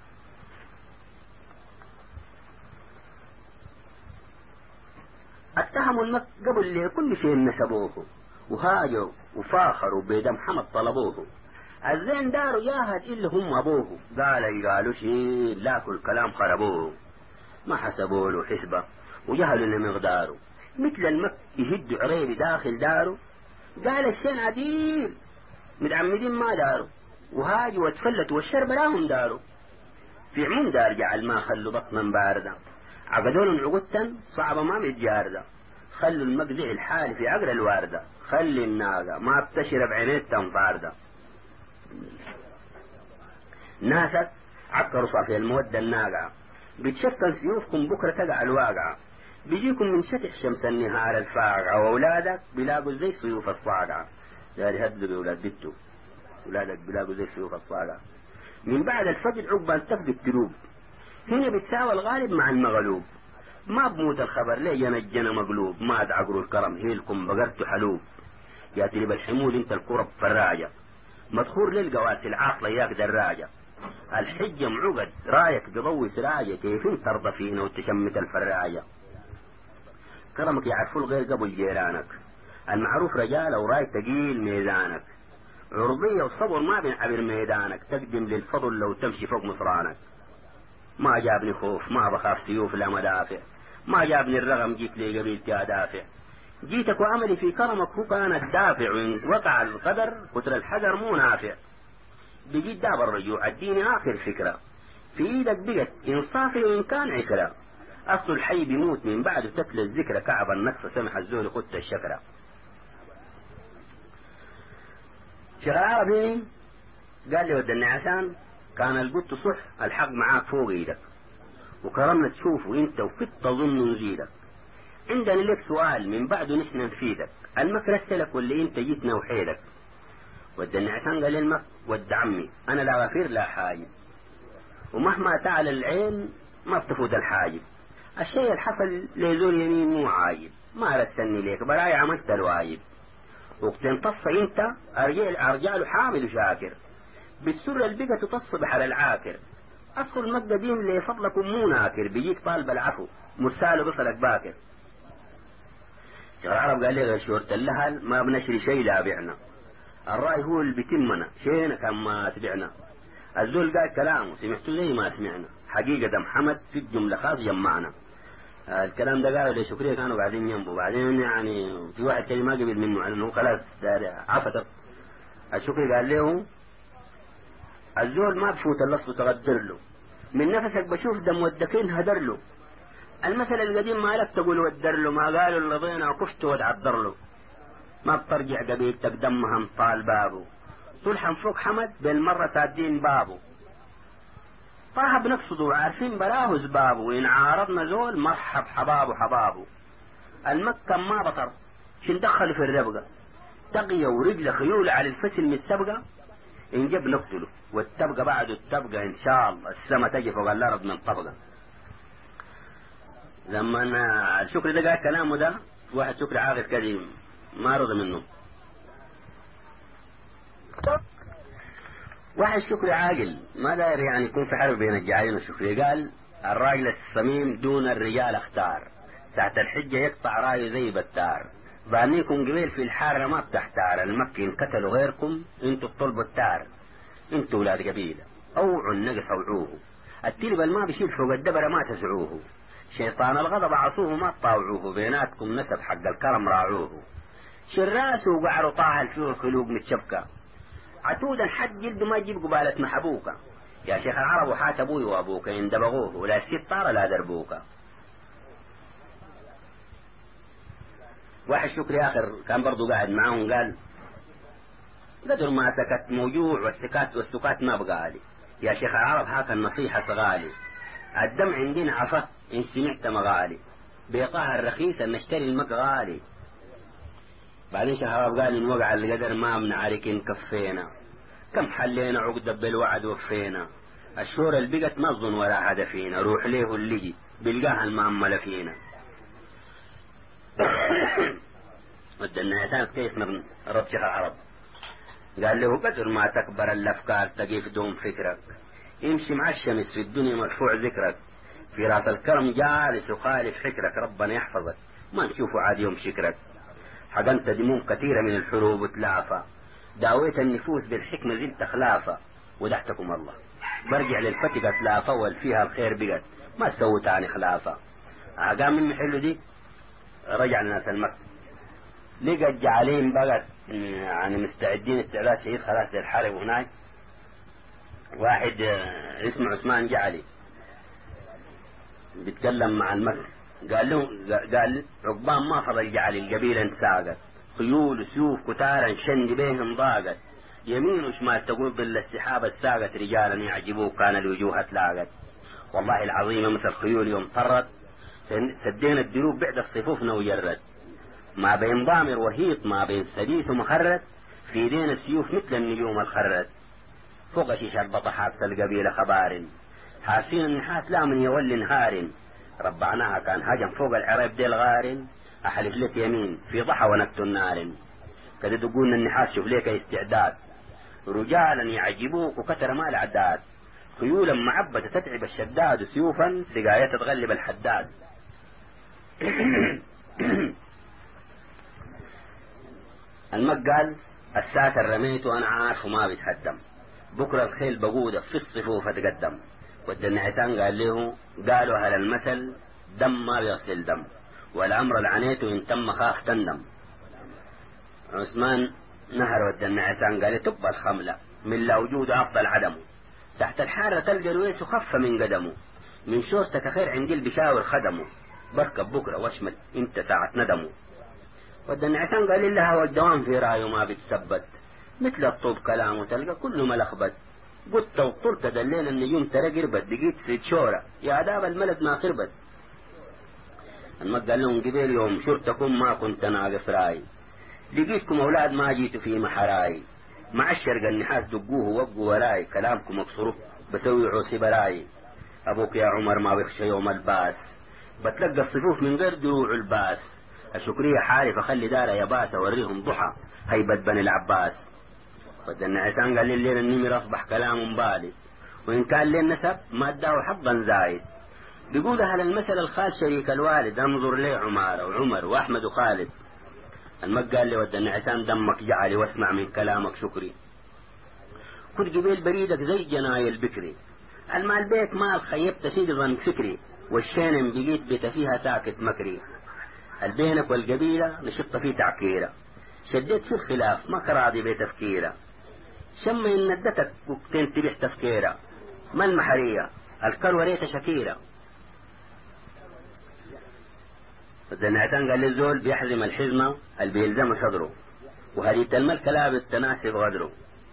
اتهموا المك قبل لي كل شيء نسبوه، وهاجوا وفاخروا بيد محمد طلبوه، الزين داروا ياهد إلا هم أبوه، قال قالوا شيء لاكل الكلام خربوه، ما حسبوا له حسبة وجهلوا لمقداره، مثل المك يهد عريبي داخل داره، قال الشين عديل متعمدين ما داروا، وهاجوا واتفلتوا والشرب راهم داروا، في عموم دار جعل ما خلوا بطنا باردة، عقدوا لهم عقدة صعبة ما متجاردة، خلوا المقدع الحالي في عقل الواردة، خلي الناقة ما بتشرب عينيه تنفاردة. ناسك عكروا صافي المودة الناقعة، بتشتن سيوفكم بكرة تقع الواقعة، بيجيكم من شتح شمس النهار الفاقعة، وأولادك بيلاقوا زي سيوف الصاقعة، يعني هدلوا بأولاد بنتو، أولادك بيلاقوا زي سيوف الصاقعة، من بعد الفجر عقبال تفقد التلوب، هنا بتساوى الغالب مع المغلوب، ما بموت الخبر ليه ينجنا مقلوب، ما تعقروا الكرم هيلكم بقرتوا حلوب، يا تلب الحمول انت الكرب فراجة، مدخور للقوات العاطلة ياك دراجة، الحجة معقد رايك بضوي سراجة، كيف انت ترضى فينا وتشمت الفراجة، كرمك يعرفوا الغير قبل جيرانك، المعروف رجال وراي تقيل ميزانك، عرضية وصبر ما بينعبر ميدانك، تقدم للفضل لو تمشي فوق مصرانك. ما جابني خوف، ما بخاف سيوف لا مدافع، ما جابني الرغم جيت لي قبيلتي أدافع. جيتك وعملي في كرمك هو كان الدافع، وإن وقع القدر كتر الحجر مو نافع. بجيت داب الرجوع اديني آخر فكرة، في إيدك بقت إنصافي وإن كان عكرة. أصل الحي بيموت من بعد تتلى الذكرى، كعب النقص سمح الزول خدت الشكرة. شيخ العربي قال لي ود النعسان كان القط صح الحق معاك فوق ايدك، وكرمنا تشوفه انت وكنت تظن نزيدك. عندنا لك سؤال من بعده نحن نفيدك، المك رسلك واللي انت جيتنا وحيدك. ود النعسان قال لي المك ود عمي انا لا غفير لا حاجب، ومهما تعالى العين ما بتفوت الحاجب. الشيء الحصل لزول يمين مو عايب، ما رسلني ليك براي عملت الواجب. وقت انتص انت ارجع ارجع له حامل وشاكر، بالسر البقى تتصبح على العاكر. اصل المقدين اللي فضلكم مو ناكر، بيجيك طالب العفو مرساله بصلك باكر. شيخ العرب قال لي غير شورة اللهل ما بنشري شيء لا بعنا، الرأي هو اللي بيتمنا شينا كان ما تبعنا. الزول قال كلامه سمعته زي ما سمعنا، حقيقة ده محمد في الجملة خاص جمعنا. الكلام ده قالوا لشكرية كانوا قاعدين جنبه، بعدين يعني في واحد كلمة ما قبل منه على انه خلاص عفتر. الشكري قال له الزول ما بفوت اللص تغدر له، من نفسك بشوف دم ودكين هدر له. المثل القديم ما لك تقول ودر له، ما قالوا اللي ضينا وكفت وتعذر له. ما بترجع قبيلتك دمها مطال بابه، صلحا فوق حمد بالمرة سادين بابه. طه بنقصده وعارفين براه زبابه، وإن عارضنا زول مرحب حبابه حبابه. المكة ما بطر شن دخل في الربقة، تقية ورجل خيول على الفسل متسبقة. إن جب نقتله والتبقى بعده التبقى إن شاء الله السما تجي فوق الأرض من طبقة. لما أنا الشكر ده قال كلامه ده واحد شكر عاقل كريم ما رضى منه. واحد شكري عاقل ما داير يعني يكون في حرب بين الجعلين والشكري، قال الراجل الصميم دون الرجال اختار، ساعة الحجة يقطع رايه زي بتار. بانيكم قبيل في الحارة ما بتحتار، المكين قتلوا غيركم انتوا بطلبوا التار. انتوا ولاد قبيلة اوعوا النقص اوعوه، التلب ما بيشيل فوق الدبرة ما تسعوه. شيطان الغضب عصوه ما تطاوعوه، بيناتكم نسب حق الكرم راعوه. شراسه وقعروا طاهل فيه الخلوق متشبكة، عتودا حد جلده ما يجيب قبالة محبوكة. يا شيخ العرب وحات ابوي وابوك ان دبغوه، ولا الست طار لا دربوكة. واحد شكري اخر كان برضو قاعد معاهم قال قدر ما سكت موجوع والسكات والسكات ما بقالي. يا شيخ العرب هاك النصيحة صغالي، الدم عندنا عفت ان سمعت مغالي، بيقاها الرخيصة نشتري المك غالي. بعدين شيخ العرب قال ان وقع القدر ما بنعارك ان كفينا، كم حلينا عقدة بالوعد وفينا. الشهور اللي بقت نظن ولا هدفينا، روح ليه اللي بلقاها المعملة فينا. ودنا يتانس كيف من رد شيخ العرب قال له قدر ما تكبر الافكار تقيف دوم فكرك، امشي مع الشمس في الدنيا مرفوع ذكرك، في راس الكرم جالس وخالف حكرك، ربنا يحفظك ما نشوفه عاد يوم شكرك. حقنت دموم كثيرة من الحروب وتلافى، داويت النفوس بالحكمة زلت خلافة، ودحتكم الله برجع للفتقة تلافى والفيها الخير بقت ما سوت عني خلافة. قام من محله دي رجع لناس المكة، لقى الجعالين بقت يعني مستعدين استعداد شديد خلاص للحرب. هناك واحد اسمه عثمان جعلي بيتكلم مع المكة، قال له قال عقبان ما فضل جعل القبيلة انساقت، خيول وسيوف كتارا شند بيهم ضاقت، يمين وشمال تقول بالسحابة الساقت، رجالا يعجبوه كان الوجوه تلاقت. والله العظيم مثل خيول يوم طرت سدينا الدروب بعد الصفوفنا وجرت، ما بين ضامر وهيط ما بين سديس ومخرت، في ايدينا السيوف مثل النجوم الخرت. فوق شيشة بطحات القبيلة خبار، حاسين النحاس لا من يولي نهار، ربعناها كان هجم فوق العرب ديل غار، احلف لك يمين في ضحى ونكت النار. كده تقولنا النحاس شوف ليك استعداد، رجالا يعجبوك وكتر ما العداد، خيولا معبدة تتعب الشداد، وسيوفا سقاية تغلب الحداد. المك قال الساتر رميته أنا عارف ما بيتهدم، بكرة الخيل بقودة في الصفوف أتقدم. والدنعتان قال له قالوا على المثل دم ما بيغسل دم، والأمر العنيته إن تم خاف تندم. عثمان نهر والدنعتان قال تبقى الخملة من لا وجود أفضل عدمه، تحت الحارة تلقى رويس خف من قدمه، من شورتك خير عندي بشاور خدمه، بركب بكرة واشمت انت ساعة ندمه. والدنعتان قال لها والدوام في رايه ما بتثبت، مثل الطوب كلامه تلقى كله ملخبت، قلت وطرت دلينا النجوم ترى قربت، بقيت سيد شورة يا داب الملد ما خربت. المد قال لهم قبل يوم شرتكم ما كنت ناقص راي، لقيتكم اولاد ما جيتوا في محراي، مع الشرق النحاس دقوه ووقوا وراي، كلامكم اقصروه بسوي عوسي براي. ابوك يا عمر ما بيخشى يوم الباس، بتلقى الصفوف من غير دروع الباس، الشكرية حالي فخلي دارة يا باس اوريهم ضحى هيبة بني العباس. والدنعتان قال لي الليل النمر اصبح كلام بالي، وان كان لي النسب ما اداه حظا زايد. بيقول اهل المثل الخال شريك الوالد، انظر لي عمارة وعمر واحمد وخالد. المك قال لي والدنعتان دمك جعلي واسمع من كلامك شكري، كنت قبيل بريدك زي جناي البكري، المال بيت مال خيبت سيد ظن فكري، والشينم بقيت بيت فيها ساكت مكري. البينك والقبيلة نشط فيه تعكيرة، شديت في الخلاف ما كراضي بتفكيرة، شم إن ندتك وقتين تبيح تفكيرة، ما المحرية الكروة ريت شكيرة. الدنعتان قال للزول بيحزم الحزمة اللي بيلزم صدره، وهديت الملك لابد تناسب غدره.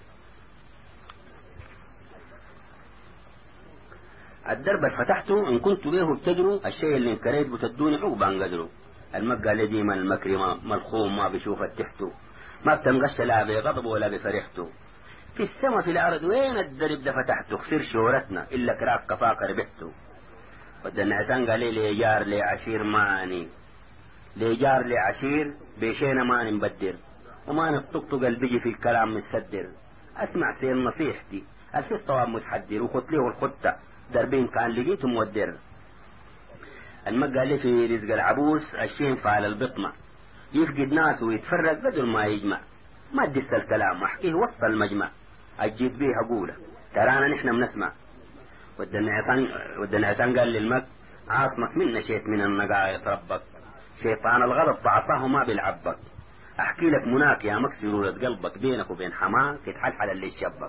الدرب اللي فتحته ان كنتوا بيه بتدروا، الشيء اللي انكريت بتدوني عقبا قدره. المك قال لي ديما المكري ملخوم ما بيشوف التحته، ما بتنغش لا بغضبه ولا بفرحته، في السما في الارض وين الدرب ده فتحته، خسر شهرتنا الا كراك كفاك ربحته. والدنعتان قال لي لي جار لي عشير ماني، لي جار لي عشير بيشينا ماني مبدر، وما نطقطق قلبي في الكلام متسدر. اسمع سير نصيحتي الفي الصواب متحدر، وخط له الخطة دربين كان لقيته مودر. المك قال لي في رزق العبوس الشين فعل البطمة، يفقد ناسه ويتفرق بدل ما يجمع، ما تدس الكلام احكيه وسط المجمع، اجيب بيه اقوله ترانا نحن بنسمع. والدنعتان والدنعتان قال للمك عاصمك من نشيت من النقايط ربك، شيطان الغضب تعصاه ما بيلعبك، احكي لك مناك يا مك سرورة قلبك، بينك وبين حماك يتحلحل اللي يشبك.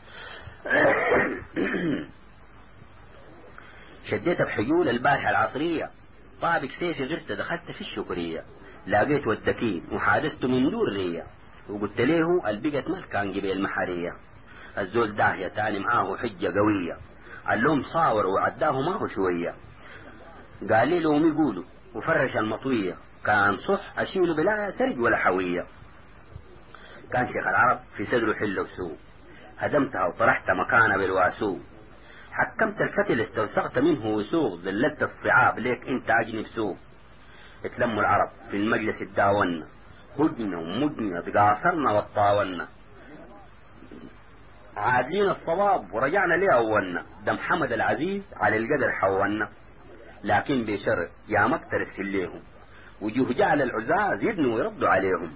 شديت بحيول البارحة العصرية، طابق سيفي غرت دخلت في الشكرية، لاقيت ودكين وحادثت من دور رية، وقلت له البقت مال كان جبي المحارية. الزول داهية تاني معاه حجة قوية، علوم صاور وعداه ما هو شوية، قال لي لهم يقولوا وفرش المطوية، كان صح أشيله بلا سرج ولا حوية. كان شيخ العرب في صدره حل وسوء، هدمتها وطرحت مكانها بالواسو، حكمت الفتل استوثقت منه وسوق، ذللت الصعاب ليك انت عجني بسوق. اتلموا العرب في المجلس الداونا، هدنا ومدنا تقاصرنا وطاولنا، عادلين الصواب ورجعنا ليه أولنا، دم حمد العزيز على القدر حولنا، لكن بشر يا مكتر سليهم، وجوه جعل العزاز يبنوا ويردوا عليهم.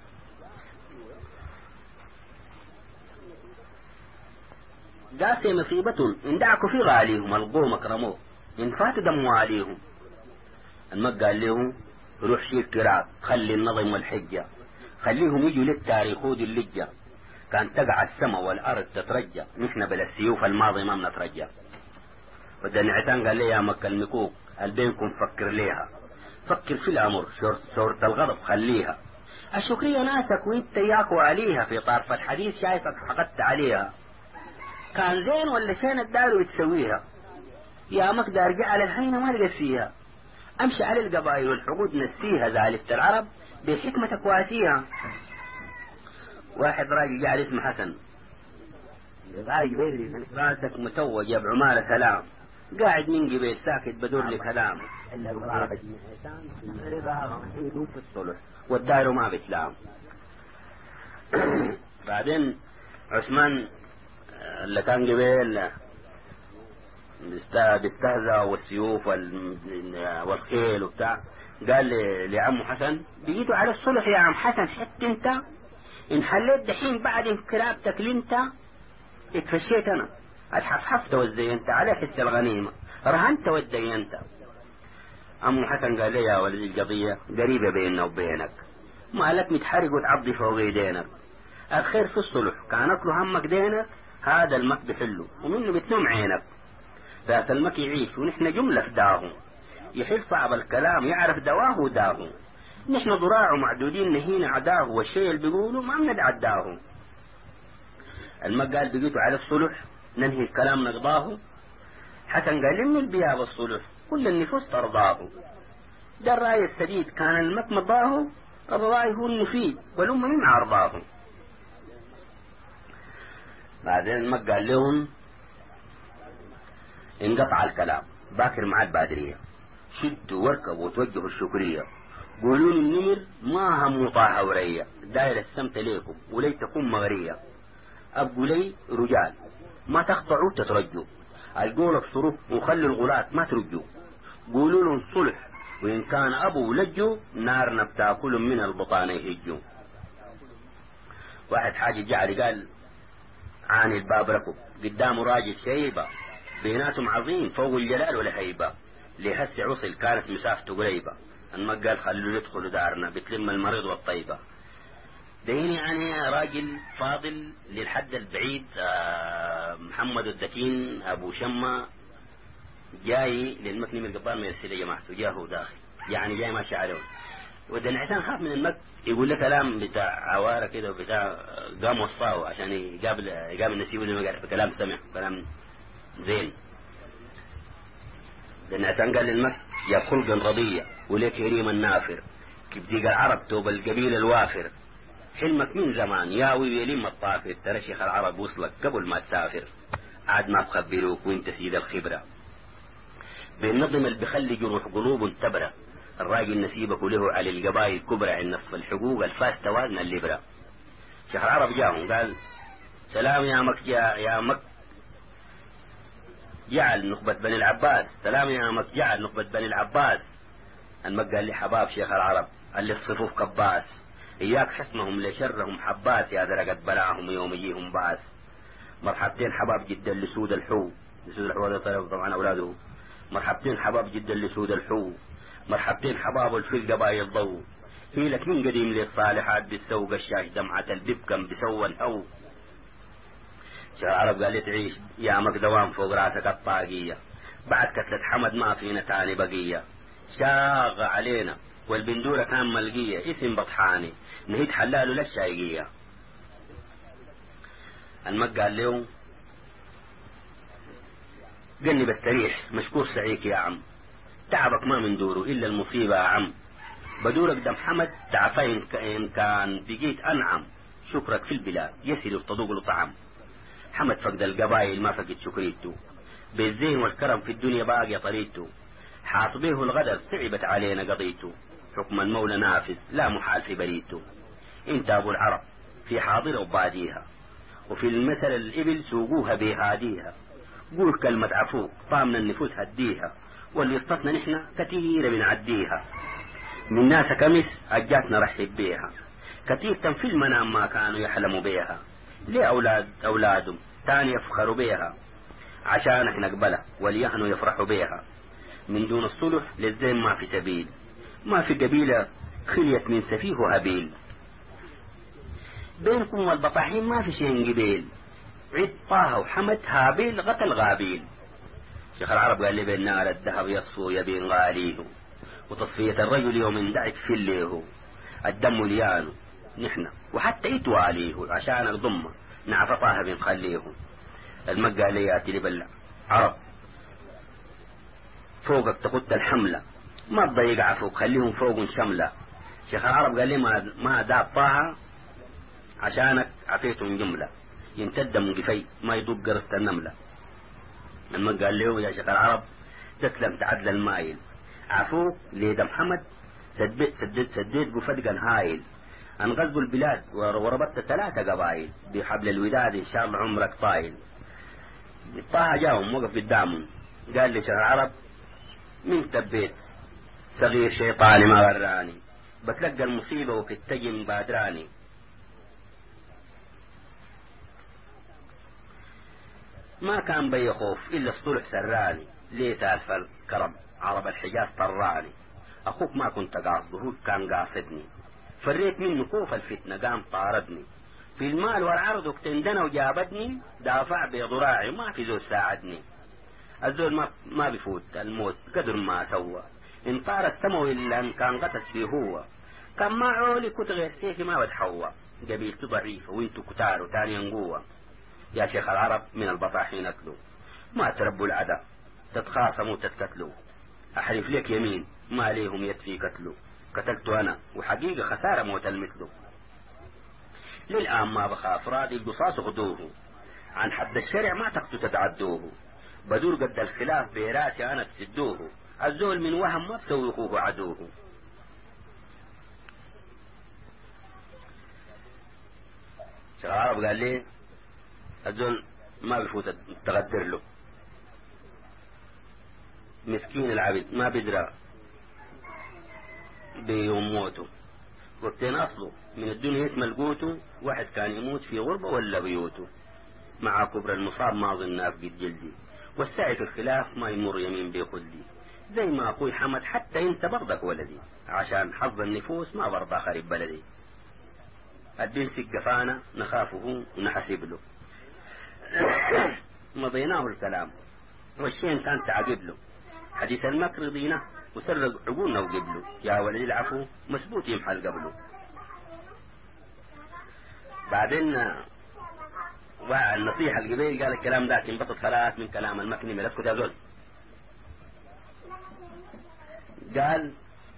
جاسي مصيبة إن دعكوا في غاليهم، القوم اكرموه إن فات دموا عليهم. المك قال له روح شيل كراك خلي النظم والحجة، خليهم يجوا للتاريخ ودي اللجة، كان تقع السماء والأرض تترجى، نحن بلا السيوف الماضي ما بنترجى. والدنعتان قال لي يا مكة المكوك البينكم فكر ليها، فكر في الأمر شورة الغضب خليها، الشكرية ناسك وانت ياكوا عليها، في طرف الحديث شايفك حقدت عليها، كان زين ولا شين الدار وتسويها، يا مقدر ارجع على الحين ما لقيت فيها، امشي على القبائل والحقود نسيها، ذالفت العرب بحكمتك واسيها. واحد راجل قاعد اسمه حسن، راسك متوج يا بعمارة سلام، قاعد من قبيل ساكت بدور لي كلام، والدار ما بسلام. بعدين عثمان اللي كان قبيل بيستهزأ والسيوف والخيل وبتاع، قال لي لعمه حسن بقيتوا على الصلح يا عم حسن، حتى انت إن حليت دحين بعد انقلابتك لنت اتفشيت أنا اتحفحفت وزينت على حس الغنيمة رهنت ودينت. أم حسن قال لي يا ولد القضية قريبة بيننا وبينك، ما لك متحرق وتعضي فوق ايدينك. الخير في الصلح، كان اكله همك دينك هذا المك بحله ومنه بتنوم عينك. ذات المك يعيش ونحن جملة فداه، يحل صعب الكلام يعرف دواه وداه. نحن ضراع معدودين نهينا عداه، والشيء اللي بيقوله ما بنتعداه. المك قال بقيتوا على الصلح ننهي الكلام نقضاه. حسن قال من البياب الصلح كل النفوس ترضاه. ده الرأي السديد كان المك مضاه، الرأي هو المفيد والأمة من عرضاه. بعدين المك قال لهم انقطع الكلام باكر مع البادرية، شدوا واركبوا وتوجهوا الشكرية، قولوا النمر ما هم طاحة ورية، داير السمت ليكم وليتكم مغرية. أبقوا لي رجال ما تخضعوا تترجوا، القول بصروف وخلوا الغلاة ما ترجوا. قولوا لهم صلح وإن كان أبو لجوا نارنا بتاكل من البطانة يهجوا. واحد حاجة جعل قال عاني الباب ركب قدامه راجل شيبة، بيناتهم عظيم فوق الجلال ولا هيبة، لهسي عصل كانت مسافته قريبة. المك قال خلوا يدخلوا دارنا بتلم المريض والطيبة. دين يعني راجل فاضل للحد البعيد. آه محمد الدكين أبو شمة جاي للمك من القبان ما يرسل يا جماعته، جاهو داخل يعني جاي ماشي عليهم. وده العسان خاف من المك يقول له كلام بتاع عوارة كده وبتاع، قام وصاه عشان يقابل يقابل نسيبه اللي ما قال بكلام سمع كلام زين. ده العسان قال للمك يا خلق رضية وليك كريم النافر، كبديق العرب توب القبيل الوافر، حلمك من زمان ياوي يلم الطافر، ترى شيخ العرب وصلك قبل ما تسافر، عاد ما بخبروك وانت سيد الخبرة، بالنظم اللي بخلي جروح قلوب تبرى، الراجل نسيبك وله على القبائل الكبرى عن نصف الحقوق الفاس توازنا اللبرة. شيخ العرب جاهم قال سلام يا مك يا, يا مك جعل نخبة بني العباس، سلام يا مك جعل نخبة بني العباس. المك قال لي حباب شيخ العرب قال لي الصفوف كباس، إياك حسمهم لشرهم حبات يا درقت بلاهم يوم يجيهم باس. مرحبتين حباب جدا لسود الحو، لسود الحو هذا طبعا أولاده. مرحبتين حباب جدا لسود الحو، مرحبتين حباب في القبائل ضو، في لك من قديم للصالحات بالسوق الشاش دمعة الببكم بسوى الهو. شيخ العرب قال لي تعيش يا مك دوام فوق راسك الطاقية، بعد كتلة حمد ما فينا تاني بقية، شاغ علينا والبندورة كان ملقية اسم بطحاني نهيت حلاله للشايقية. المك قال له قلني بستريح مشكور سعيك يا عم، تعبك ما من دوره إلا المصيبة يا عم، بدورك دم حمد تعفين إن كان بقيت أنعم، شكرك في البلاد يسل وتضوق له طعم. حمد فقد القبائل ما فقد شكريته، بالزين والكرم في الدنيا باقي طريقته، حاطبيه الغدر صعبت علينا قضيته، حكم المولى نافذ لا محال في بريته. انت ابو العرب في حاضرة وباديها، وفي المثل الإبل سوقوها بهاديها، قول كلمة عفوك طامنا النفوس هديها، واللي يصطفنا نحن كثير بنعديها، من ناس كمس أجاتنا رحب بيها، كثير في المنام ما كانوا يحلموا بيها، ليه أولاد أولادهم تاني يفخروا بيها، عشان احنا قبلها وليهنوا يفرحوا بيها. من دون الصلح للزين ما في سبيل، ما في قبيلة خليت من سفيه هبيل، بينكم والبطاحين ما في شيء قبيل، عد طه وحمد هابيل غتل غابيل. شيخ العرب قال لي بين نار الذهب يصفو يبين غاليه، وتصفية الرجل يوم دعك في الليه، الدم ليانه نحن وحتى يتواليه، عشان الضمة نعفطاها بنخليه. المك قال لي ياتي لي بالعرب فوقك تخد الحملة، ما تضيق عفوك خليهم فوق شملة. شيخ العرب قال لي ما ما داب طاها عشانك عفيتهم جملة، يمتد من قفي ما يدوب قرصة النملة. المك قال له يا شيخ العرب تسلم تعدل المايل، عفوك ليد محمد سديت سديت سديت قفدقا هايل، انغزوا البلاد وربطت ثلاثة قبائل، بحبل الوداد ان شاء الله عمرك طايل. طه جاهم وقف قدامهم قال لي شيخ العرب من تبيت صغير شيطاني ما غراني، بتلقى المصيبة وفي التجم بادراني، ما كان بي خوف إلا الصلح سراني، ليه سالف الكرم عرب الحجاز طراني. أخوك ما كنت قاصده، هو كان قاصدني، فريت منه خوف الفتنة قام طاردني. في المال والعرض اكتندنا وجابتني، دافع بضراعي وما في زول ساعدني. الزول ما, ما بيفوت الموت قدر ما سوى، إن طار السمو إلا إن كان قتس فيه هو. كان ما عولي كنت غير سيفي ما بتحوى، قبيلته ضعيفة وانتو كتار وتاني قوة. يا شيخ العرب من البطاحين أكلوا، ما تربوا العدا تتخاصموا وتتكتلوا. أحلف لك يمين ما ليهم يد في قتلوا، قتلته أنا وحقيقة خسارة موت المثله. للآن ما بخاف راضي القصاص غدوه، عن حد الشرع ما تقتوا تتعدوه. بدور قد الخلاف براسي أنا تسدوه، الزول من وهم ما تسوي أخوه عدوه. شيخ العرب قال لي الزول ما بيفوت تغدر له، مسكين العبد ما بيدرى بيوم موته. وقتين أصله من الدنيا يتمل قوته، واحد كان يموت في غربة ولا بيوته. مع كبر المصاب ما ظن أفقد جلدي، والسعي في الخلاف ما يمر يمين بيخدي. زي ما أخوي حمد حتى انت برضك ولدي، عشان حظ النفوس ما برضى خرب بلدي. الدين سقفانا نخافه ونحسب له مضيناه الكلام والشين كان تعقب له. حديث المكر ضينه وسرق عقولنا وقبله، يا ولد العفو مسبوط يمحل قبله. بعدين النصيحة القبيل قال الكلام ذاك انبسط خلاص من كلام المكني ملفك يا زول. قال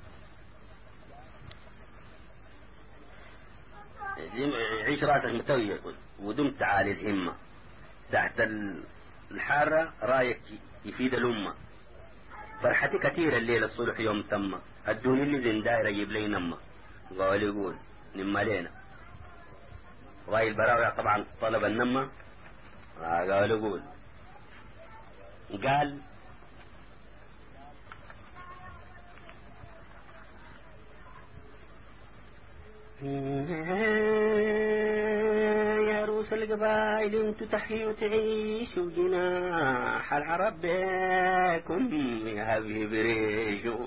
عيش راسك متوي ودمت عالي الهمة، تحت الحارة رايك يفيد الأمة. فرحتي كثيرة الليلة الصلح يوم تم، الدوني اللي زين داير يجيب لي نمة. قال يقول نما لينا راي البراوية طبعا طلب النمة. قال يقول قال يا روس القبائل انتو تحيوا وتعيشوا جناح العرب بيكم يا حبيب بريشو.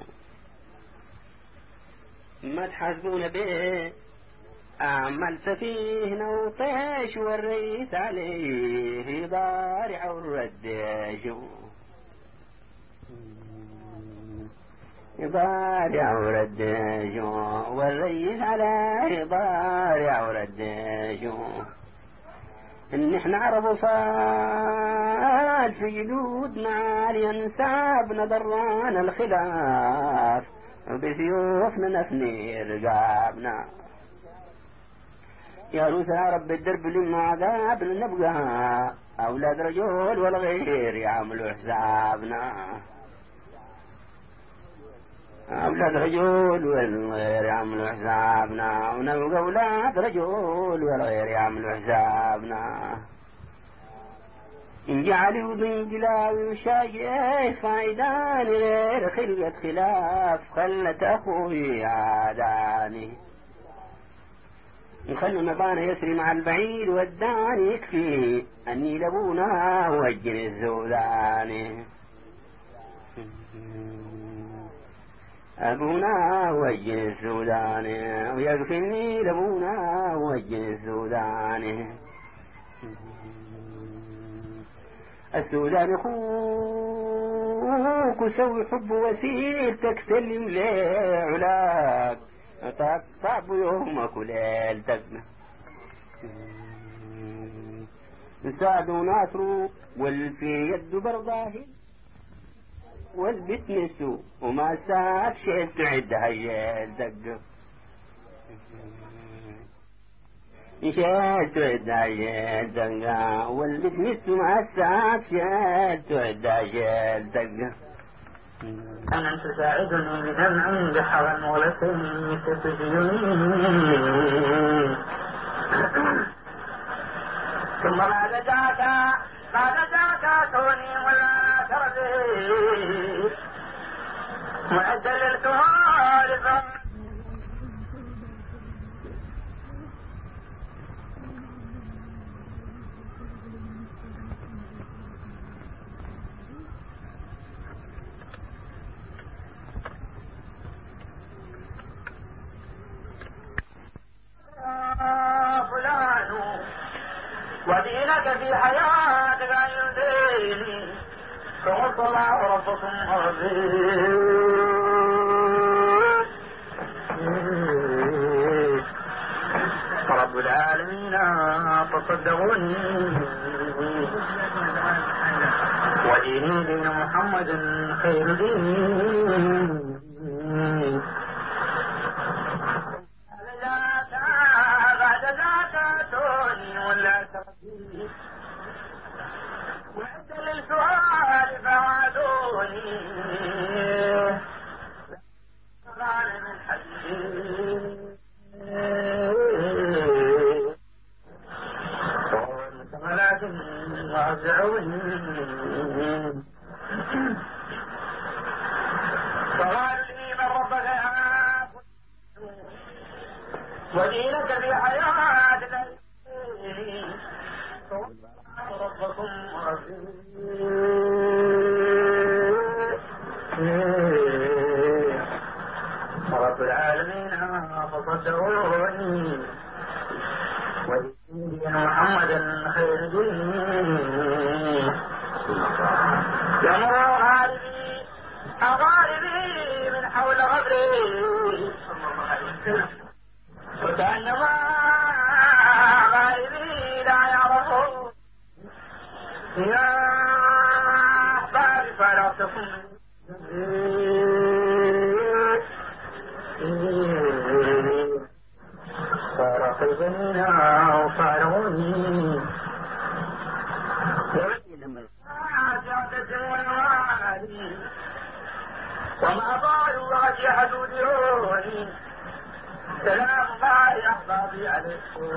ما تحاسبونا بيه أعمل سفيهنا وطيش والرئيس عليه ضارع والرديشو. ضارع ورديشو والرئيس عليه ضارع ورديشو. إن إحنا عرب وصال في جدودنا لينسابنا ضرانا الخلاف بسيوفنا نفني رقابنا. يا روس العرب بالدرب لما عذابنا نبقى أولاد رجل والغير يعملوا حسابنا. أولاد رجل والغير يعملوا حسابنا، ونبقى أولاد رجل والغير يعملوا حسابنا. إن جعلي وبن جلاوي وشايف فايداني غير خلقة خلاف خلت أخوي عاداني. نخلي مبانا يسري مع البعيد وداني يكفي أني لبونا وجن الزولاني. أبونا وجن الزولاني ويكفيني لبونا وجن الزولاني. السودان أخوك وسوي حب وسيلتك سلم ليه علاك تقطع يومك وليلتك. نساعد وناصروا والفي يد برضاهي والبيت نسو وما ساك شيء تعد هيلتك. شيء تعد هيلتك والبيت نسو ما ساك شيء تعد هيلتك. أن تساعدني بدمع بحر ولسنك تجيني. ثم بعد ذاك بعد ذاك كوني ولا ترضي معدل الكوارث. في حياتك عن يديني فقلت الله ربكم رب العالمين فصدقوني وديني دين محمد خير دين بعد ذاك اتوني ولا تردي وعند للسؤال فوعدوني قال من حديث ولكن وازعوني فقال لي من ربك ودينك في حياتك ربكم رب العالمين فصدقوني ودين محمدا خير دين يمر غالبي أغالبي من حول غبري وكأنما غالبي لا يعرفون يا أحبابي فارقتكم فارق البنينا وفارغوني وما ضالوا غشي حدودوني سلام الله يا أحبابي عليكم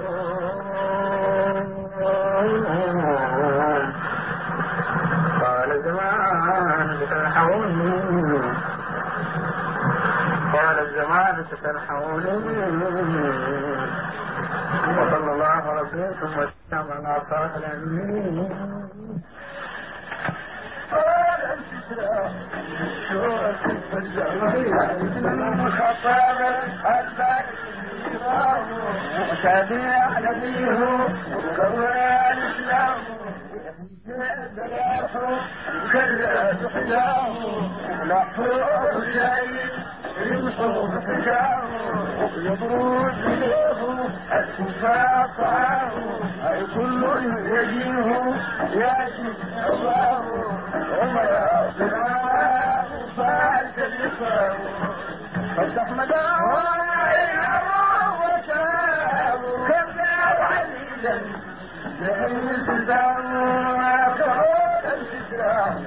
قال الزمان ستنحوني قال الزمان ستنحوني وصلى الله على رسولكم وسلم على صالح الأمين وتابع نبيه وكرر الإسلام كلا تحياه لحظه شيء يمحو بحجاه يبرد إليه الكفاء طعاه أي كل يجيه يأتي الله وما يصنعه فأنت الإسلام فاستحمده وشاه كفى وعزيزا لأن الإسلام كهول الإسلام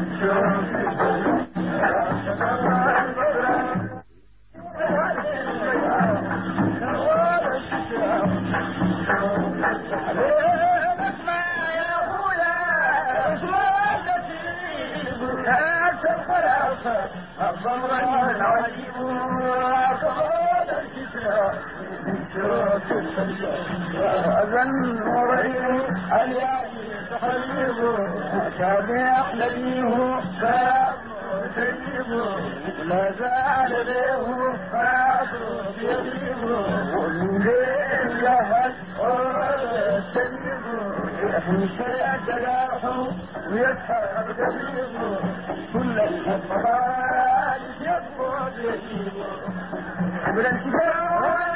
أذن ورئيه اليائي تحريبه تابع نبيه فسيبه لا زال له فاصل يجيبه والليل يهد وسيبه يحمي شيئا جلاحه ويسحر جبيبه كل الأفضال يبقى يجيبه بالانتباه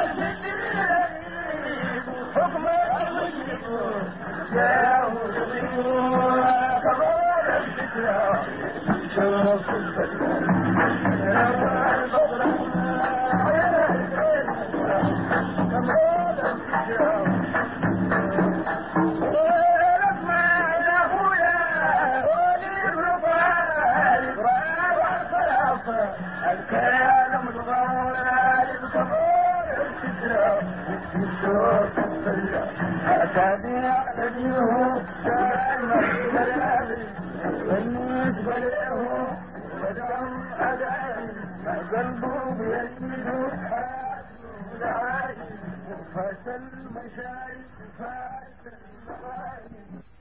حكم الغيب جاءه يضيء كبار الفكرة شرف الكلام الغالب كبار الفكرة أتابع نبيه دائما كلامي بالنسبة له ودعم أدائي قلبه بيده حاسه دعائي فاسل المشايخ فاسل المغاني